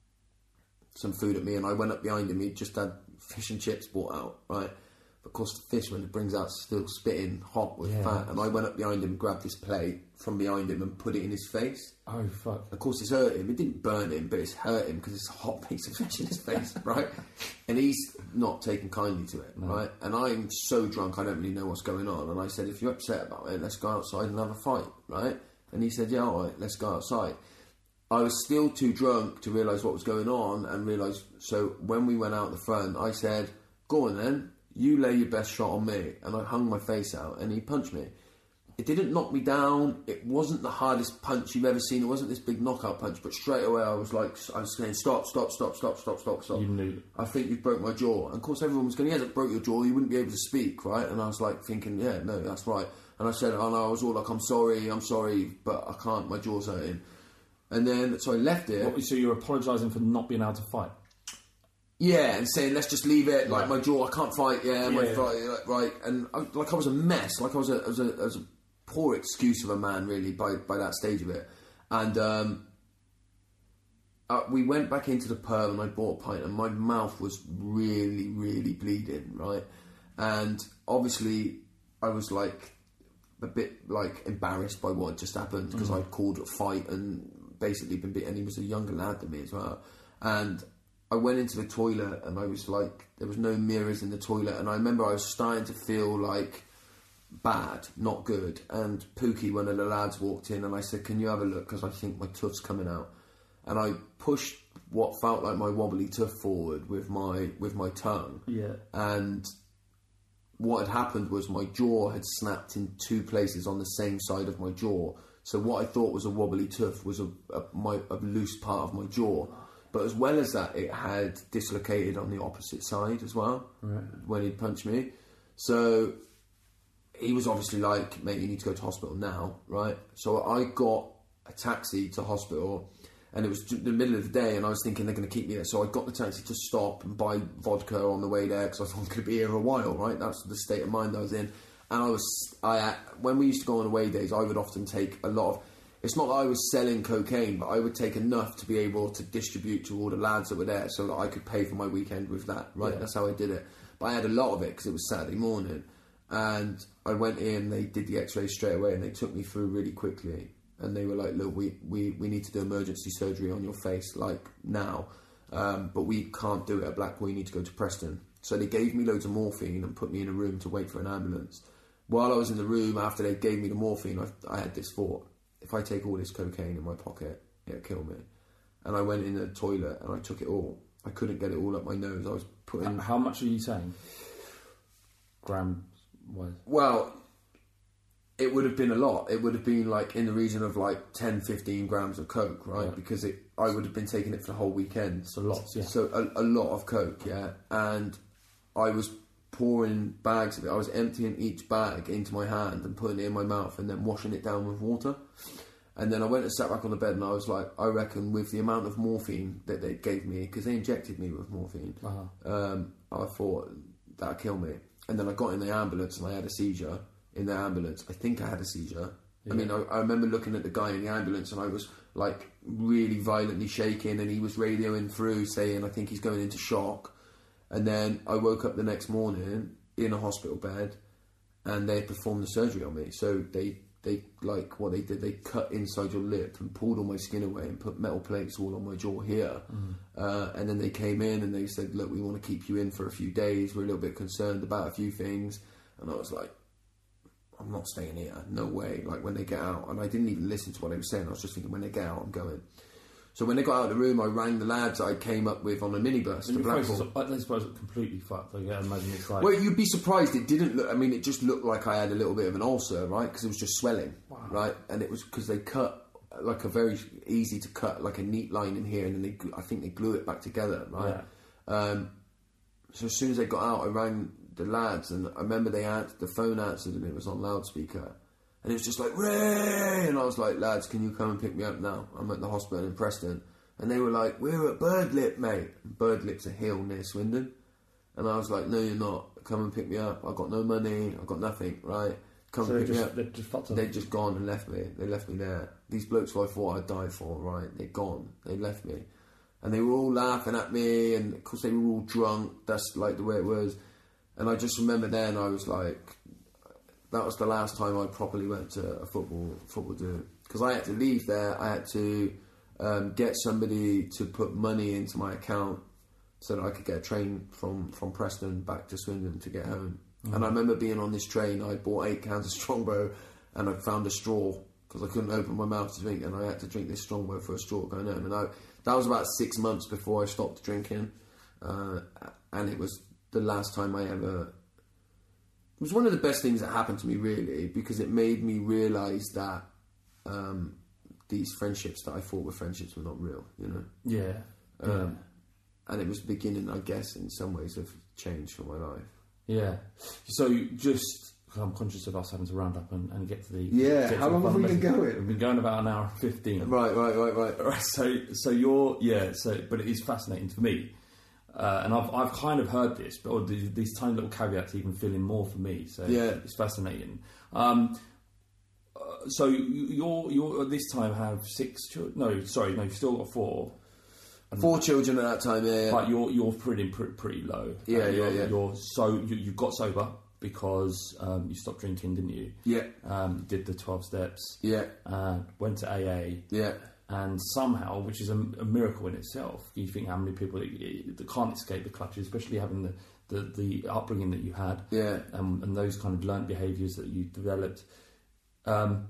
some food at me, and I went up behind him. He just had fish and chips brought out, right? Of course, the fish, when it brings out, still spitting hot with yeah. fat. And I went up behind him, grabbed this plate from behind him and put it in his face. Oh, fuck. Of course, it's hurt him. It didn't burn him, but it's hurt him because it's a hot piece of fish in his face, right? And he's not taken kindly to it, no. right? And I'm so drunk, I don't really know what's going on. And I said, if you're upset about it, let's go outside and have a fight, right? And he said, yeah, all right, let's go outside. I was still too drunk to realise what was going on and realise... So when we went out the front, I said, go on then. You lay your best shot on me. And I hung my face out and he punched me. It didn't knock me down. It wasn't the hardest punch you've ever seen. It wasn't this big knockout punch. But straight away I was like, I was saying, stop, stop, stop, stop, stop, stop, stop. You knew. I think you've broke my jaw. And of course everyone was going, yeah, that broke your jaw. You wouldn't be able to speak, right? And I was like thinking, yeah, no, that's right. And I said, oh no, I was all like, I'm sorry, I'm sorry, but I can't, my jaw's hurting. And then, so I left it. What, so you're apologising for not being able to fight? Yeah, and saying, let's just leave it, like, right. my jaw, I can't fight, yeah, my yeah, fight, like, right, and I, like, I was a mess, like, I was a, I was a, I was a poor excuse of a man, really, by, by that stage of it, and, um, uh, we went back into the pub, and I bought a pint, and my mouth was really, really bleeding, right, and, obviously, I was, like, a bit, like, embarrassed by what had just happened, because mm. I'd called a fight, and basically been beaten, and he was a younger lad than me as well, and I went into the toilet and I was like, there was no mirrors in the toilet, and I remember I was starting to feel like bad, not good. And Pookie, one of the lads, walked in and I said, can you have a look, because I think my tuft's coming out. And I pushed what felt like my wobbly tuft forward with my with my tongue. Yeah. And what had happened was my jaw had snapped in two places on the same side of my jaw. So what I thought was a wobbly tuft was a, a, my, a loose part of my jaw. But as well as that, it had dislocated on the opposite side as well, right. when he punched me. So he was obviously like, mate, you need to go to hospital now, right? So I got a taxi to hospital, and it was the middle of the day, and I was thinking they're going to keep me there. So I got the taxi to stop and buy vodka on the way there, because I thought I was going to be here a while, right? That's the state of mind I was in. And I was, I when we used to go on away days, I would often take a lot of... It's not that I was selling cocaine, but I would take enough to be able to distribute to all the lads that were there so that I could pay for my weekend with that, right? Yeah. That's how I did it. But I had a lot of it because it was Saturday morning. And I went in, they did the x-rays straight away, and they took me through really quickly. And they were like, look, we, we, we need to do emergency surgery on your face, like, now. Um, but we can't do it at Blackpool, you need to go to Preston. So they gave me loads of morphine and put me in a room to wait for an ambulance. While I was in the room, after they gave me the morphine, I, I had this thought. If I take all this cocaine in my pocket, it'll kill me. And I went in the toilet and I took it all. I couldn't get it all up my nose. I was putting... How much are you saying? Grams wise? Well, it would have been a lot. It would have been like in the region of like ten, fifteen grams of coke, right? Yeah. Because it, I would have been taking it for the whole weekend. So lots, yeah. So a, a lot of coke, yeah. And I was pouring bags of it. I was emptying each bag into my hand and putting it in my mouth and then washing it down with water. And then I went and sat back on the bed and I was like, I reckon with the amount of morphine that they gave me, because they injected me with morphine, uh-huh. um, I thought that'd kill me. And then I got in the ambulance and I had a seizure in the ambulance. I think I had a seizure. Yeah. I mean, I, I remember looking at the guy in the ambulance and I was like really violently shaking and he was radioing through saying, I think he's going into shock. And then I woke up the next morning in a hospital bed and they performed the surgery on me. So they, they like, what they did, they cut inside your lip and pulled all my skin away and put metal plates all on my jaw here. Mm. Uh, and then they came in and they said, look, we want to keep you in for a few days. We're a little bit concerned about a few things. And I was like, I'm not staying here. No way. Like when they get out. And I didn't even listen to what they were saying. I was just thinking, when they get out, I'm going. So when they got out of the room, I rang the lads I came up with on a minibus to Blackpool. I suppose it completely fucked. Like, I imagine it's like... Well, you'd be surprised. It didn't look... I mean, it just looked like I had a little bit of an ulcer, right? Because it was just swelling, wow. right? And it was because they cut, like a very easy to cut, like a neat line in here, and then they, I think they glue it back together, right? Yeah. Um, so as soon as they got out, I rang the lads, and I remember they answered, the phone answered, and it was on loudspeaker. And it was just like, Ray! And I was like, lads, can you come and pick me up now? I'm at the hospital in Preston. And they were like, we're at Birdlip, mate. Birdlip's a hill near Swindon. And I was like, no, you're not. Come and pick me up. I've got no money. I've got nothing, right? Come so and pick just, me up. They'd just fucked up. They'd just gone and left me. They left me there. These blokes who I thought I'd die for, right? They'd gone. They left me. And they were all laughing at me. And of course they were all drunk. That's like the way it was. And I just remember then I was like... That was the last time I properly went to a football football do. Because I had to leave there. I had to um, get somebody to put money into my account so that I could get a train from, from Preston back to Swindon to get home. Mm-hmm. And I remember being on this train. I bought eight cans of Strongbow and I found a straw because I couldn't open my mouth to drink, and I had to drink this Strongbow for a straw going home. And I, that was about six months before I stopped drinking. Uh, and it was the last time I ever... It was one of the best things that happened to me, really, because it made me realise that um, these friendships that I thought were friendships were not real, you know? Yeah. Um, yeah. And it was the beginning, I guess, in some ways, of change for my life. Yeah. So just, I'm conscious of us having to round up and, and get to the... Yeah, how long have we been going? We've been going about an hour and fifteen. Right, right, right, right. right so, so you're, yeah, so, but it is fascinating for me. Uh, and I've I've kind of heard this, but or these, these tiny little caveats even feel in more for me. So yeah. It's fascinating. Um, uh, so you're you're at this time have six children? No, sorry, no, you've still got four. And four children at that time, yeah. yeah. But you're you're pretty pretty, pretty low. Yeah, uh, yeah, you're, yeah. You're so you, you got sober because um, you stopped drinking, didn't you? Yeah. Um, did the twelve steps. Yeah. Uh, went to A A. Yeah. And somehow, which is a, a miracle in itself, you think how many people that, that can't escape the clutches, especially having the, the, the upbringing that you had, yeah, um, and those kind of learnt behaviours that you developed, um,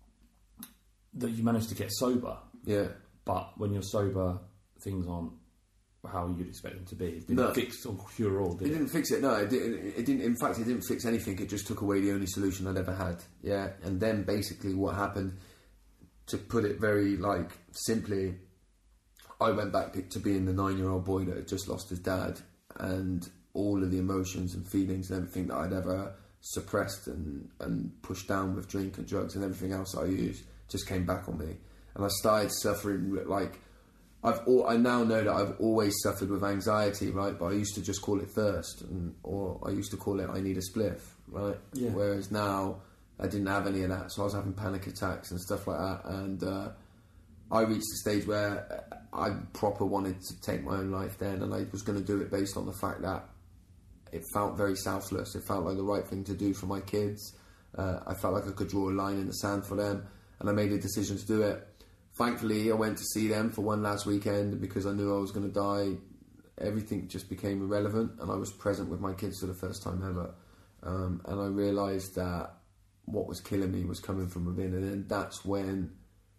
that you managed to get sober. Yeah. But when you're sober, things aren't how you'd expect them to be. It didn't no. fix or cure all, did it? It didn't fix it, no. It didn't, it didn't. In fact, it didn't fix anything. It just took away the only solution I'd ever had. Yeah. And then basically what happened... To put it very, like, simply, I went back to being the nine-year-old boy that had just lost his dad, and all of the emotions and feelings and everything that I'd ever suppressed and, and pushed down with drink and drugs and everything else I used just came back on me. And I started suffering, like, I've all, I now know that I've always suffered with anxiety, right? But I used to just call it thirst, and or I used to call it I need a spliff, right? Yeah. Whereas now... I didn't have any of that, so I was having panic attacks and stuff like that, and uh, I reached the stage where I proper wanted to take my own life then, and I was going to do it based on the fact that it felt very selfless. It felt like the right thing to do for my kids. Uh, I felt like I could draw a line in the sand for them, and I made a decision to do it. Thankfully, I went to see them for one last weekend, because I knew I was going to die. Everything just became irrelevant, and I was present with my kids for the first time ever. Um, and I realised that what was killing me was coming from within, and then that's when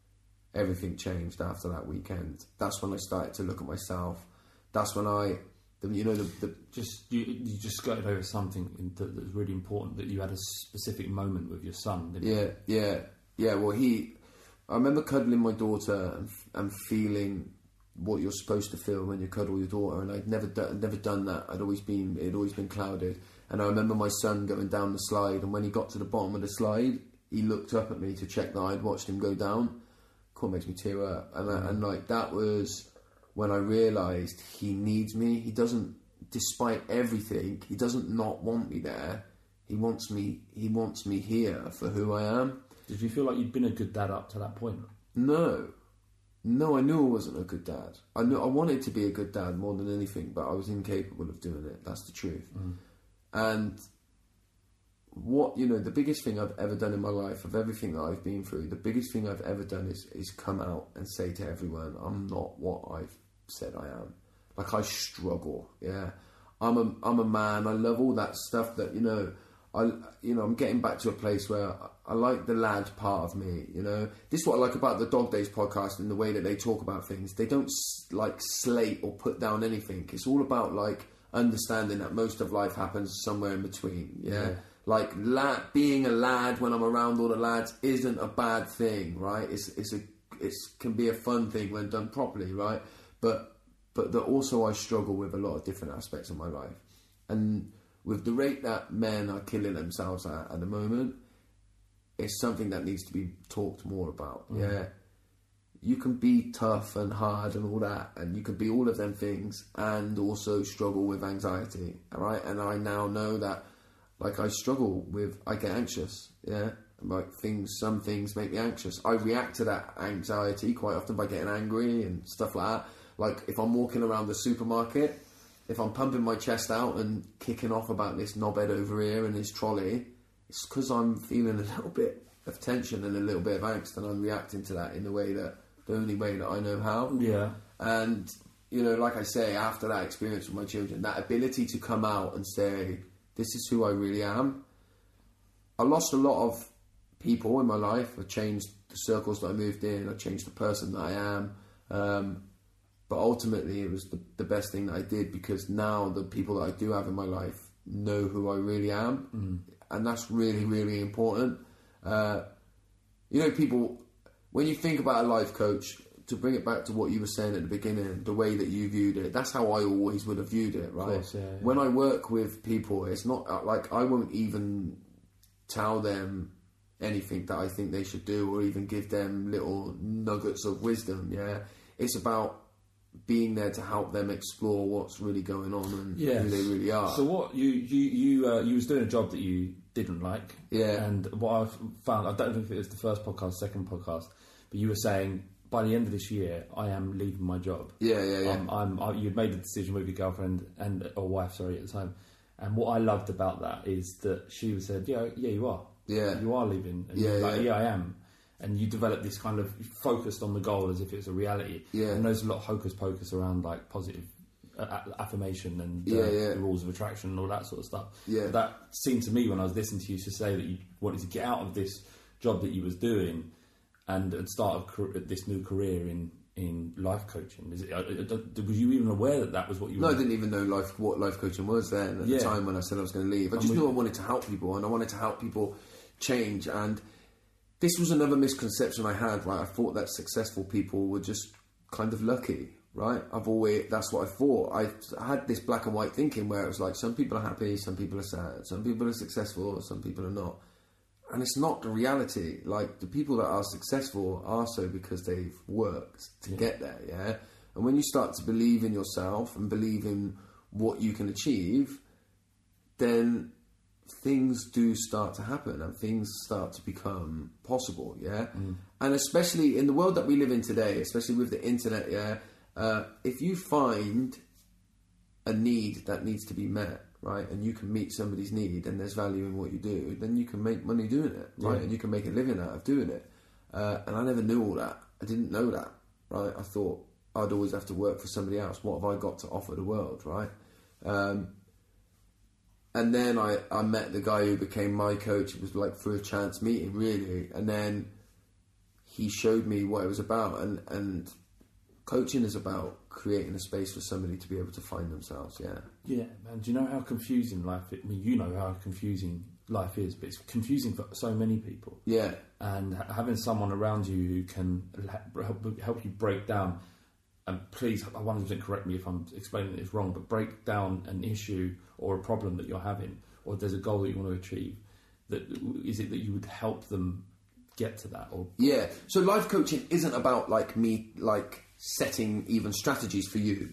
everything changed after that weekend. That's when I started to look at myself. That's when I The, you know, the, the just you, you just skirted over something in, that, that was really important. That you had a specific moment with your son, didn't yeah, you? yeah, yeah. Well, he, I remember cuddling my daughter and, and feeling what you're supposed to feel when you cuddle your daughter, and I'd never done, never done that. I'd always been, it'd always been clouded. And I remember my son going down the slide, and when he got to the bottom of the slide, he looked up at me to check that I'd watched him go down. Cool, makes me tear up, and I, and like that was when I realised he needs me. He doesn't, despite everything, he doesn't not want me there. He wants me. He wants me here for who I am. Did you feel like you'd been a good dad up to that point? No. No, I knew I wasn't a good dad. I knew I wanted to be a good dad more than anything, but I was incapable of doing it. That's the truth. Mm. And what, you know, the biggest thing I've ever done in my life, of everything that I've been through, the biggest thing I've ever done is, is come out and say to everyone, I'm not what I've said I am. Like, I struggle, yeah. I'm a, I'm a man. I love all that stuff that, you know, I, you know, I'm getting back to a place where I, I like the lad part of me, you know. This is what I like about the Dog Days podcast and the way that they talk about things. They don't, like, slate or put down anything. It's all about, like, understanding that most of life happens somewhere in between, yeah. yeah. Like, lad, being a lad when I'm around all the lads isn't a bad thing, right? It's it's a it can be a fun thing when done properly, right? But but that also I struggle with a lot of different aspects of my life, and with the rate that men are killing themselves at at the moment, it's something that needs to be talked more about. Mm. Yeah, you can be tough and hard and all that, and you can be all of them things, and also struggle with anxiety. All right, and I now know that. Like, I struggle with, I get anxious, yeah? Like, things, some things make me anxious. I react to that anxiety quite often by getting angry and stuff like that. Like, if I'm walking around the supermarket, if I'm pumping my chest out and kicking off about this knobhead over here and this trolley, it's because I'm feeling a little bit of tension and a little bit of angst, and I'm reacting to that in the way that, the only way that I know how. Yeah. And, you know, like I say, after that experience with my children, that ability to come out and say, this is who I really am. I lost a lot of people in my life. I changed the circles that I moved in. I changed the person that I am. Um, but ultimately, it was the, the best thing that I did, because now the people that I do have in my life know who I really am. Mm. And that's really, really important. Uh, you know, people, when you think about a life coach, to bring it back to what you were saying at the beginning, the way that you viewed it, that's how I always would have viewed it, right? Course, yeah, yeah. When I work with people, it's not like I won't even tell them anything that I think they should do, or even give them little nuggets of wisdom, yeah? It's about being there to help them explore what's really going on and yes. who they really are. So what, you you you, uh, you was doing a job that you didn't like, yeah. And what I found, I don't know if it was the first podcast, second podcast, but you were saying, by the end of this year, I am leaving my job. Yeah, yeah, yeah. Um, I'm, I, you'd made the decision with your girlfriend and or wife, sorry, at the time. And what I loved about that is that she said, "Yeah, yeah, you are. Yeah, you are leaving." And yeah, you're like, yeah, yeah, I am. And you develop this kind of focused on the goal as if it's a reality. Yeah, and there's a lot of hocus pocus around like positive uh, affirmation and uh, yeah, yeah. the rules of attraction and all that sort of stuff. Yeah, but that seemed to me when I was listening to you to say that you wanted to get out of this job that you was doing. And, and start a, this new career in, in life coaching. Is it, uh, uh, was you even aware that that was what you? No, were I didn't even know life what life coaching was then at yeah. the time when I said I was going to leave. I just knew I wanted to help people, and I wanted to help people change. And this was another misconception I had. Right, I thought that successful people were just kind of lucky. Right, I've always that's what I thought. I had this black and white thinking where it was like some people are happy, some people are sad, some people are successful, some people are not. And it's not the reality. Like, the people that are successful are so because they've worked to yeah. get there, yeah? And when you start to believe in yourself and believe in what you can achieve, then things do start to happen and things start to become possible, yeah? Mm. And especially in the world that we live in today, especially with the internet, yeah? Uh, if you find a need that needs to be met, right, and you can meet somebody's need and there's value in what you do, then you can make money doing it, right, yeah. and you can make a living out of doing it. Uh, and I never knew all that. I didn't know that, right? I thought I'd always have to work for somebody else. What have I got to offer the world, right? Um, and then I, I met the guy who became my coach. It was like through a chance meeting, really. And then he showed me what it was about, and, and coaching is about creating a space for somebody to be able to find themselves. Yeah. Yeah, man. Do you know how confusing life is? I mean, you know how confusing life is, but it's confusing for so many people. Yeah. And ha- having someone around you who can ha- help, help you break down, and please, one hundred percent correct me if I'm explaining this wrong, but break down an issue or a problem that you're having, or there's a goal that you want to achieve. That is it that you would help them get to that? Or yeah. So life coaching isn't about like me like setting even strategies for you.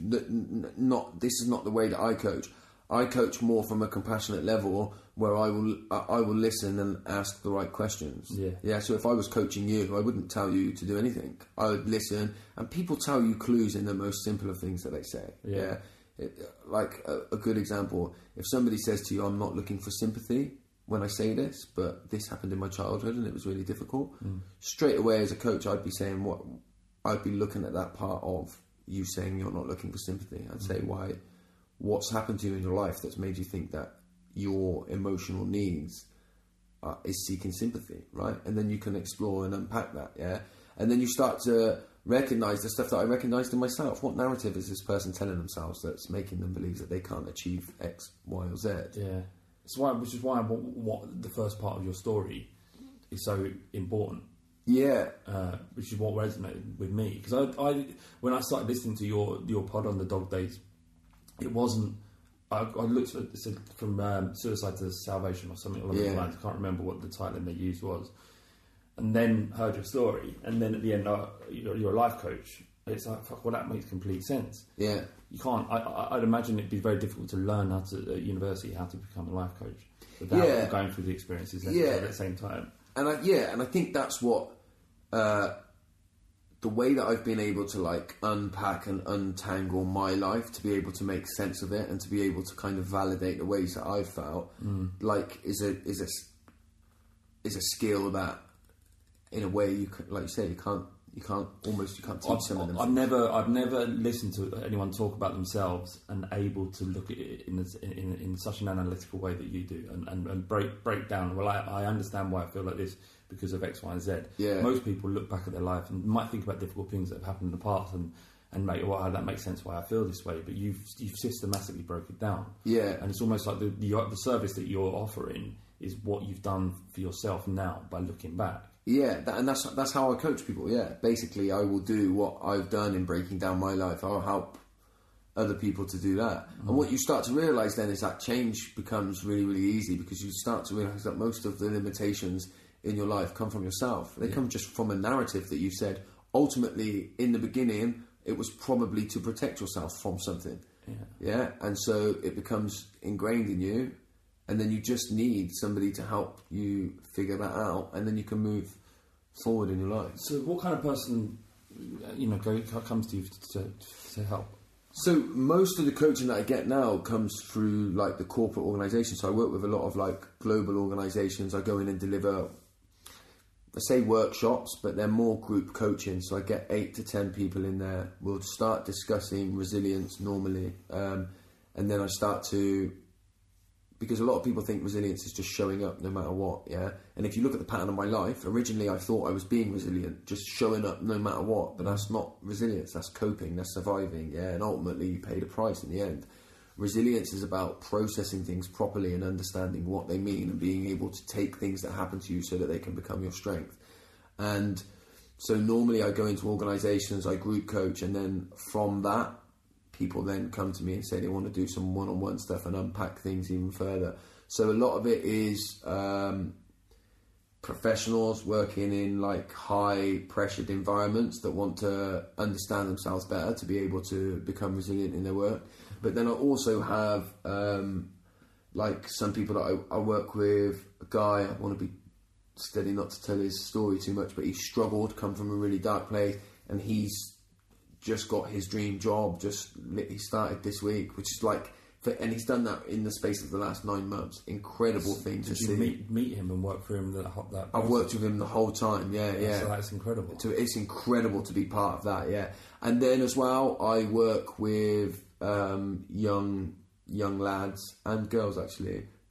Not this is not the way that I coach. I coach more from a compassionate level where I will I will listen and ask the right questions. Yeah. Yeah. So if I was coaching you, I wouldn't tell you to do anything. I would listen, and people tell you clues in the most simple of things that they say. Yeah. yeah? It, like a, a good example, if somebody says to you, "I'm not looking for sympathy when I say this, but this happened in my childhood and it was really difficult." Mm. Straight away, as a coach, I'd be saying what I'd be looking at that part of you saying you're not looking for sympathy. I'd mm. say why. What's happened to you in your life that's made you think that your emotional needs uh, is seeking sympathy, right? And then you can explore and unpack that, yeah? And then you start to recognise the stuff that I recognised in myself. What narrative is this person telling themselves that's making them believe that they can't achieve X, Y or Z? Yeah. It's why, which is why what, what the first part of your story is so important. Yeah. Uh, which is what resonated with me. Because I, I, when I started listening to your, your pod on the Dog Days, it wasn't. I, I looked at it said from um, Suicide to Salvation or something along yeah. those lines. I can't remember what the title they used was. And then heard your story, and then at the end, uh, you're, you're a life coach. It's like, fuck, well, that makes complete sense. Yeah, you can't. I, I, I'd imagine it'd be very difficult to learn how to at university how to become a life coach without yeah. going through the experiences yeah. at the same time. And I, yeah, and I think that's what. Uh, The way that I've been able to like unpack and untangle my life, to be able to make sense of it, and to be able to kind of validate the ways that I've felt, mm. like is a is a is a skill that, in a way, you can, like you say, you can't you can't almost you can't teach I've, some of them. I've never I've never listened to anyone talk about themselves and able to look at it in in, in such an analytical way that you do, and, and, and break break down. Well, I, I understand why I feel like this because of X, Y, and Z. Yeah. Most people look back at their life and might think about difficult things that have happened in the past and, and make, well, that makes sense why I feel this way. But you've you've systematically broke it down. Yeah. And it's almost like the, the the service that you're offering is what you've done for yourself now by looking back. Yeah, that, and that's that's how I coach people. Yeah, basically, I will do what I've done in breaking down my life. I'll help other people to do that. Mm. And what you start to realise then is that change becomes really, really easy, because you start to realise that most of the limitations in your life come from yourself. They yeah. come just from a narrative that you said. Ultimately, in the beginning, it was probably to protect yourself from something. Yeah. Yeah, and so it becomes ingrained in you. And then you just need somebody to help you figure that out, and then you can move forward in your life. So, what kind of person, you know, go, comes to you to, to help? So, most of the coaching that I get now comes through like the corporate organisation. So, I work with a lot of like global organisations. I go in and deliver, I say workshops, but they're more group coaching. So, I get eight to ten people in there. We'll start discussing resilience normally, um, and then I start to. Because a lot of people think resilience is just showing up no matter what, yeah? And if you look at the pattern of my life, originally I thought I was being resilient, just showing up no matter what, but that's not resilience, that's coping, that's surviving, yeah? And ultimately you pay the price in the end. Resilience is about processing things properly and understanding what they mean and being able to take things that happen to you so that they can become your strength. And so normally I go into organisations, I group coach, and then from that, people then come to me and say they want to do some one-on-one stuff and unpack things even further. So a lot of it is um, professionals working in like high-pressured environments that want to understand themselves better to be able to become resilient in their work. But then I also have um, like some people that I, I work with, a guy, I want to be steady not to tell his story too much, but he struggled, come from a really dark place, and he's just got his dream job, just he started this week, which is like, for, and he's done that in the space of the last nine months. Incredible thing Did to you see. Meet, meet him and work for him that, that I've worked with him the whole time, yeah, yeah. So that's incredible. So it's incredible to be part of that, yeah. And then as well, I work with um, young young lads and girls actually,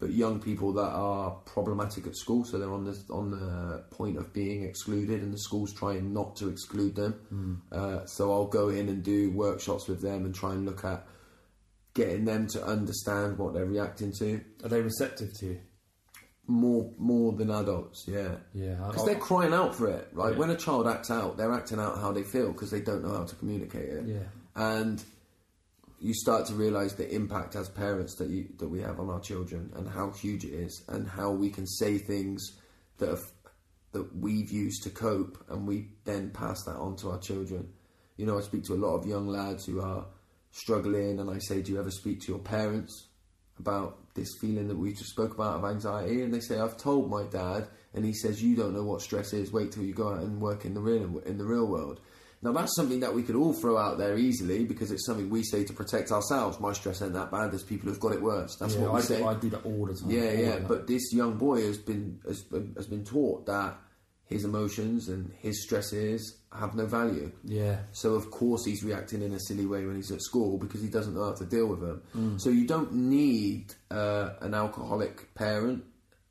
but young people that are problematic at school, so they're on the on the point of being excluded, and the school's trying not to exclude them. Mm. Uh, so I'll go in and do workshops with them and try and look at getting them to understand what they're reacting to. Are they receptive to you? More more than adults, yeah. Yeah. Because they're crying out for it, right? Yeah. When a child acts out, they're acting out how they feel because they don't know how to communicate it. Yeah. And you start to realise the impact as parents that you that we have on our children, and how huge it is, and how we can say things that have, that we've used to cope, and we then pass that on to our children. You know, I speak to a lot of young lads who are struggling, and I say, do you ever speak to your parents about this feeling that we just spoke about of anxiety? And they say, I've told my dad, and he says, you don't know what stress is, wait till you go out and work in the real in the real world. Now that's something that we could all throw out there easily, because it's something we say to protect ourselves. My stress ain't that bad, there's people who've got it worse. That's yeah, what we I say. do, I do that all the time. Yeah, yeah, time. But this young boy has been has, has been taught that his emotions and his stresses have no value. Yeah. So of course he's reacting in a silly way when he's at school, because he doesn't know how to deal with them. Mm. So you don't need uh, an alcoholic parent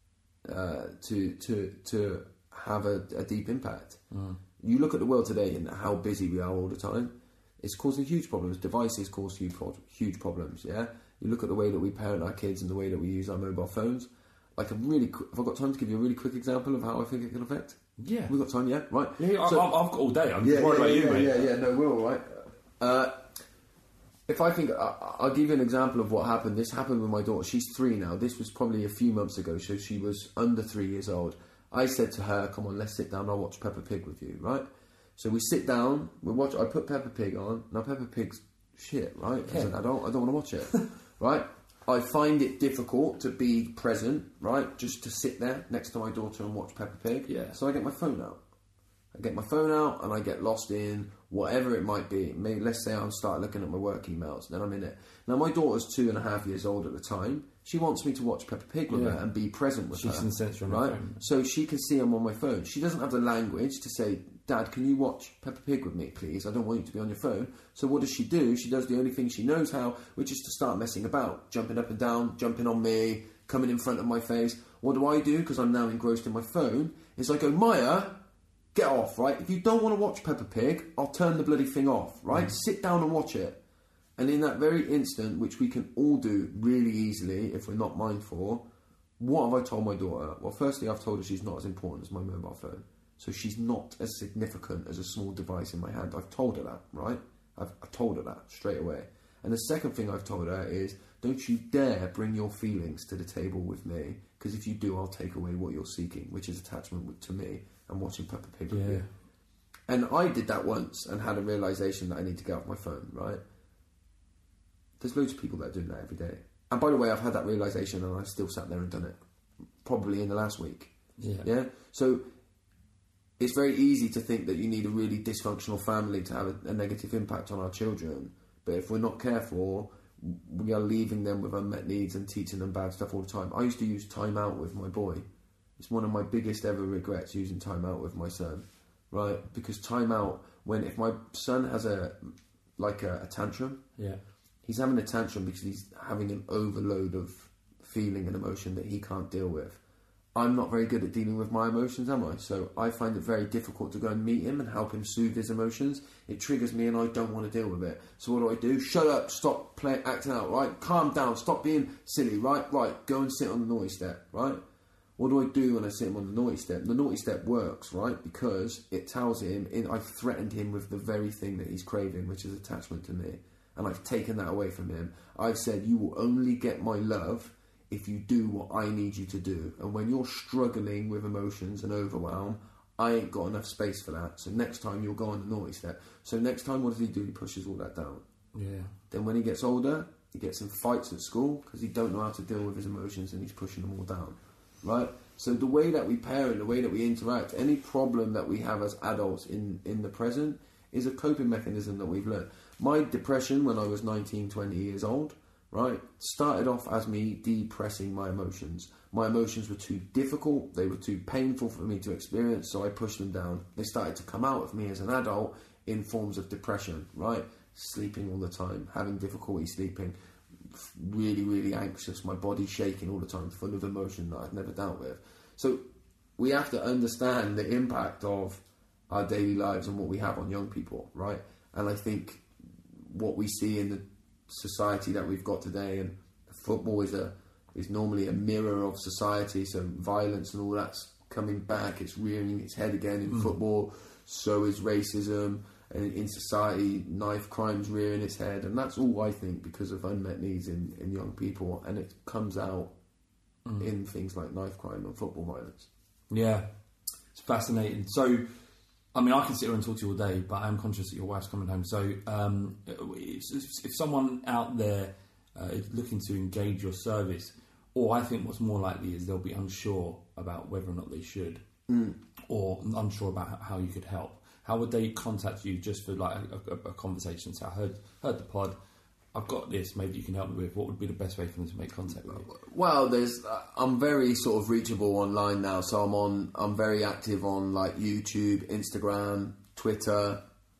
uh, to to to have a, a deep impact. Mm. You look at the world today and how busy we are all the time. It's causing huge problems. Devices cause huge huge problems. Yeah. You look at the way that we parent our kids and the way that we use our mobile phones. Like a really, qu- have I got time to give you a really quick example of how I think it can affect? Yeah. We've got time, yeah? Right. Yeah, so, I, I've got all day. I'm yeah, worried yeah, about you, yeah, mate. Yeah, yeah, no, we're all right. Uh, if I think, I, I'll give you an example of what happened. This happened with my daughter. She's three now. This was probably a few months ago, so she was under three years old. I said to her, come on, let's sit down, I'll watch Peppa Pig with you, right? So we sit down, we watch. I put Peppa Pig on. Now, Peppa Pig's shit, right? As an adult, I don't want to watch it, right? I find it difficult to be present, right? Just to sit there next to my daughter and watch Peppa Pig. Yeah. So I get my phone out. I get my phone out and I get lost in whatever it might be. Maybe, let's say I'm start looking at my work emails, then I'm in it. Now, my daughter's two and a half years old at the time. She wants me to watch Peppa Pig with Yeah. her and be present with She's her. in sensory on her right? phone. So she can see I'm on my phone. She doesn't have the language to say, Dad, can you watch Peppa Pig with me, please? I don't want you to be on your phone. So what does she do? She does the only thing she knows how, which is to start messing about, jumping up and down, jumping on me, coming in front of my face. What do I do? Because I'm now engrossed in my phone, is I go, Maya, get off, right? If you don't want to watch Peppa Pig, I'll turn the bloody thing off, right? Mm. Sit down and watch it. And in that very instant, which we can all do really easily if we're not mindful, what have I told my daughter? Well, firstly, I've told her she's not as important as my mobile phone. So she's not as significant as a small device in my hand. I've told her that, right? I've, I've told her that straight away. And the second thing I've told her is, don't you dare bring your feelings to the table with me, because if you do, I'll take away what you're seeking, which is attachment with, to me and watching Peppa Pig with Yeah. you. And I did that once and had a realisation that I need to get off my phone, right? There's loads of people that are doing that every day. And by the way, I've had that realisation and I still sat there and done it. Probably in the last week. Yeah. Yeah? So it's very easy to think that you need a really dysfunctional family to have a, a negative impact on our children. But if we're not careful, we are leaving them with unmet needs and teaching them bad stuff all the time. I used to use time out with my boy. It's one of my biggest ever regrets, using time out with my son. Right? Because time out, when if my son has a like a, a tantrum, yeah. he's having a tantrum because he's having an overload of feeling and emotion that he can't deal with. I'm not very good at dealing with my emotions, am I? So I find it very difficult to go and meet him and help him soothe his emotions. It triggers me and I don't want to deal with it. So what do I do? Shut up, stop playing, acting out, right? Calm down, stop being silly, right? Right, go and sit on the naughty step, right? What do I do when I sit him on the naughty step? The naughty step works, right? Because it tells him, in, I've threatened him with the very thing that he's craving, which is attachment to me. And I've taken that away from him. I've said, you will only get my love if you do what I need you to do. And when you're struggling with emotions and overwhelm, I ain't got enough space for that. So next time you'll go on the naughty step. So next time, what does he do? He pushes all that down. Yeah. Then when he gets older, he gets in fights at school because he don't know how to deal with his emotions and he's pushing them all down. Right? So the way that we parent, the way that we interact, any problem that we have as adults in, in the present is a coping mechanism that we've learned. My depression when I was nineteen, twenty years old, right, started off as me depressing my emotions. My emotions were too difficult, they were too painful for me to experience, so I pushed them down. They started to come out of me as an adult in forms of depression, right? Sleeping all the time, having difficulty sleeping, really, really anxious, my body shaking all the time, full of emotion that I've never dealt with. So we have to understand the impact of our daily lives and what we have on young people, right? And I think what we see in the society that we've got today, and football is a is normally a mirror of society, so violence and all that's coming back, it's rearing its head again in mm. football, so is racism, and in society, knife crime's rearing its head, and that's all, I think, because of unmet needs in, in young people, and it comes out mm. in things like knife crime and football violence. Yeah, it's fascinating. So, I mean, I can sit here and talk to you all day, but I'm conscious that your wife's coming home. So, um, if, if someone out there uh, is looking to engage your service, or I think what's more likely is they'll be unsure about whether or not they should, mm. or unsure about how you could help. How would they contact you just for like a, a, a conversation? So I heard heard the pod. I've got this. Maybe you can help me with. What would be the best way for them to make contact with you? Well, there's. Uh, I'm very sort of reachable online now. So I'm on. I'm very active on like YouTube, Instagram, Twitter.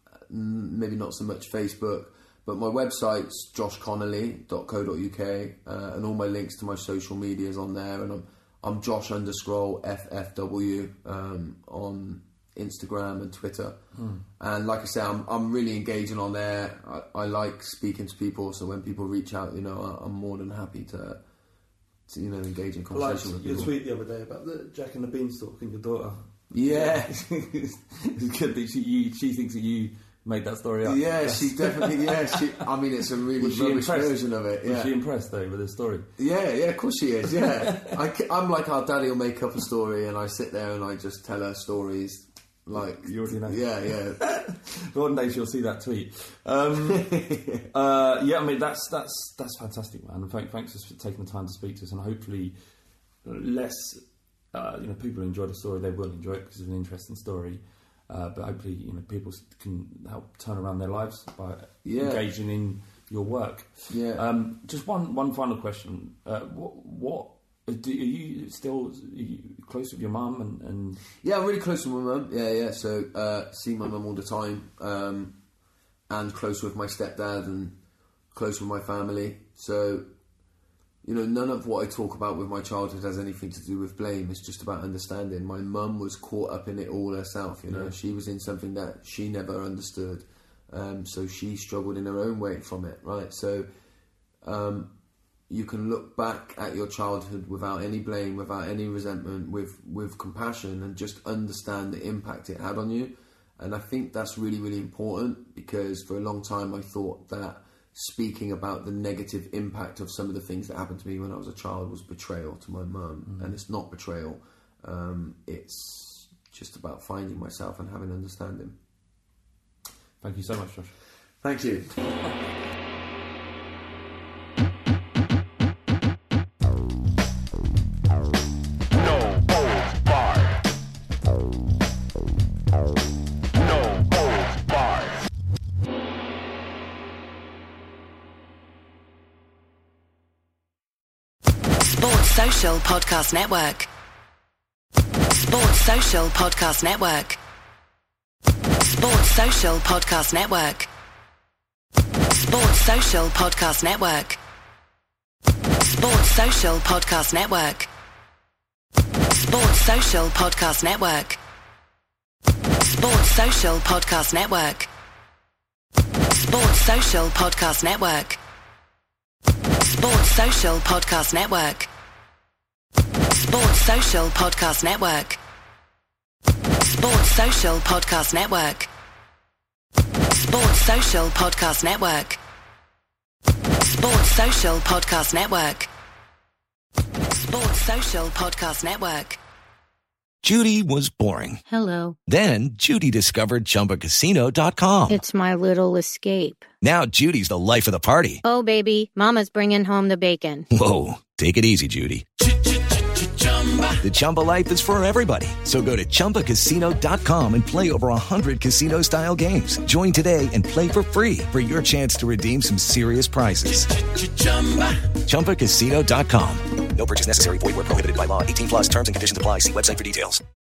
Maybe not so much Facebook. But my website's josh connolly dot co dot uk, uh, and all my links to my social media is on there. And I'm I'm Josh underscore F F W um, on Instagram and Twitter. Hmm. And like I say, I'm I'm really engaging on there. I, I like speaking to people, so when people reach out, you know, I, I'm more than happy to, to you know, engage in conversation like with your people. Your tweet the other day about the Jack and the Beanstalk and your daughter. Yeah, it's good that she you, she thinks that you made that story up. Yeah, she definitely. Yeah, she. I mean, it's a really rubbish version of it. Yeah. Was she impressed though with the story? Yeah, yeah, of course she is. Yeah, I, I'm like our daddy will make up a story, and I sit there and I just tell her stories. Like you already know. Yeah, yeah. One day she'll see that tweet. Um, uh, yeah, I mean that's that's that's fantastic, man. And thank, thanks for taking the time to speak to us, and hopefully less. Uh, you know, people enjoy the story. They will enjoy it because it's an interesting story. Uh, but hopefully, you know, people can help turn around their lives by yeah. engaging in your work. Yeah. Um, just one, one final question. Uh, what, what do, are you still are you close with your mum? And, and yeah, I'm really close with my mum. Yeah, yeah. So uh, see my mum all the time, um, and close with my stepdad, and close with my family. So. You know, none of what I talk about with my childhood has anything to do with blame. It's just about understanding. My mum was caught up in it all herself, you know. Yeah. She was in something that she never understood. Um, so she struggled in her own way from it, right? So um, you can look back at your childhood without any blame, without any resentment, with, with compassion, and just understand the impact it had on you. And I think that's really, really important, because for a long time I thought that speaking about the negative impact of some of the things that happened to me when I was a child was betrayal to my mum. Mm-hmm. And it's not betrayal. Um, it's just about finding myself and having understanding. Thank you so much, Josh. Thank you. Social Podcast Network. Sports Social Podcast Network. Sports Social Podcast Network. Sports Social Podcast Network. Sports Social Podcast Network. Sports Social Podcast Network. Sports Social Podcast Network. Sports Social Podcast Network. Sports Social Podcast Network. Sports Social Podcast Network. Sports Social Podcast Network. Sports Social Podcast Network. Sports Social Podcast Network. Sports Social Podcast Network. Judy was boring. Hello. Then Judy discovered Chumba Casino dot com. It's my little escape. Now Judy's the life of the party. Oh, baby, mama's bringing home the bacon. Whoa, take it easy, Judy. The Chumba life is for everybody. So go to Chumba Casino dot com and play over one hundred casino-style games. Join today and play for free for your chance to redeem some serious prizes. Chumba Casino dot com. No purchase necessary. Void where prohibited by law. eighteen plus terms and conditions apply. See website for details.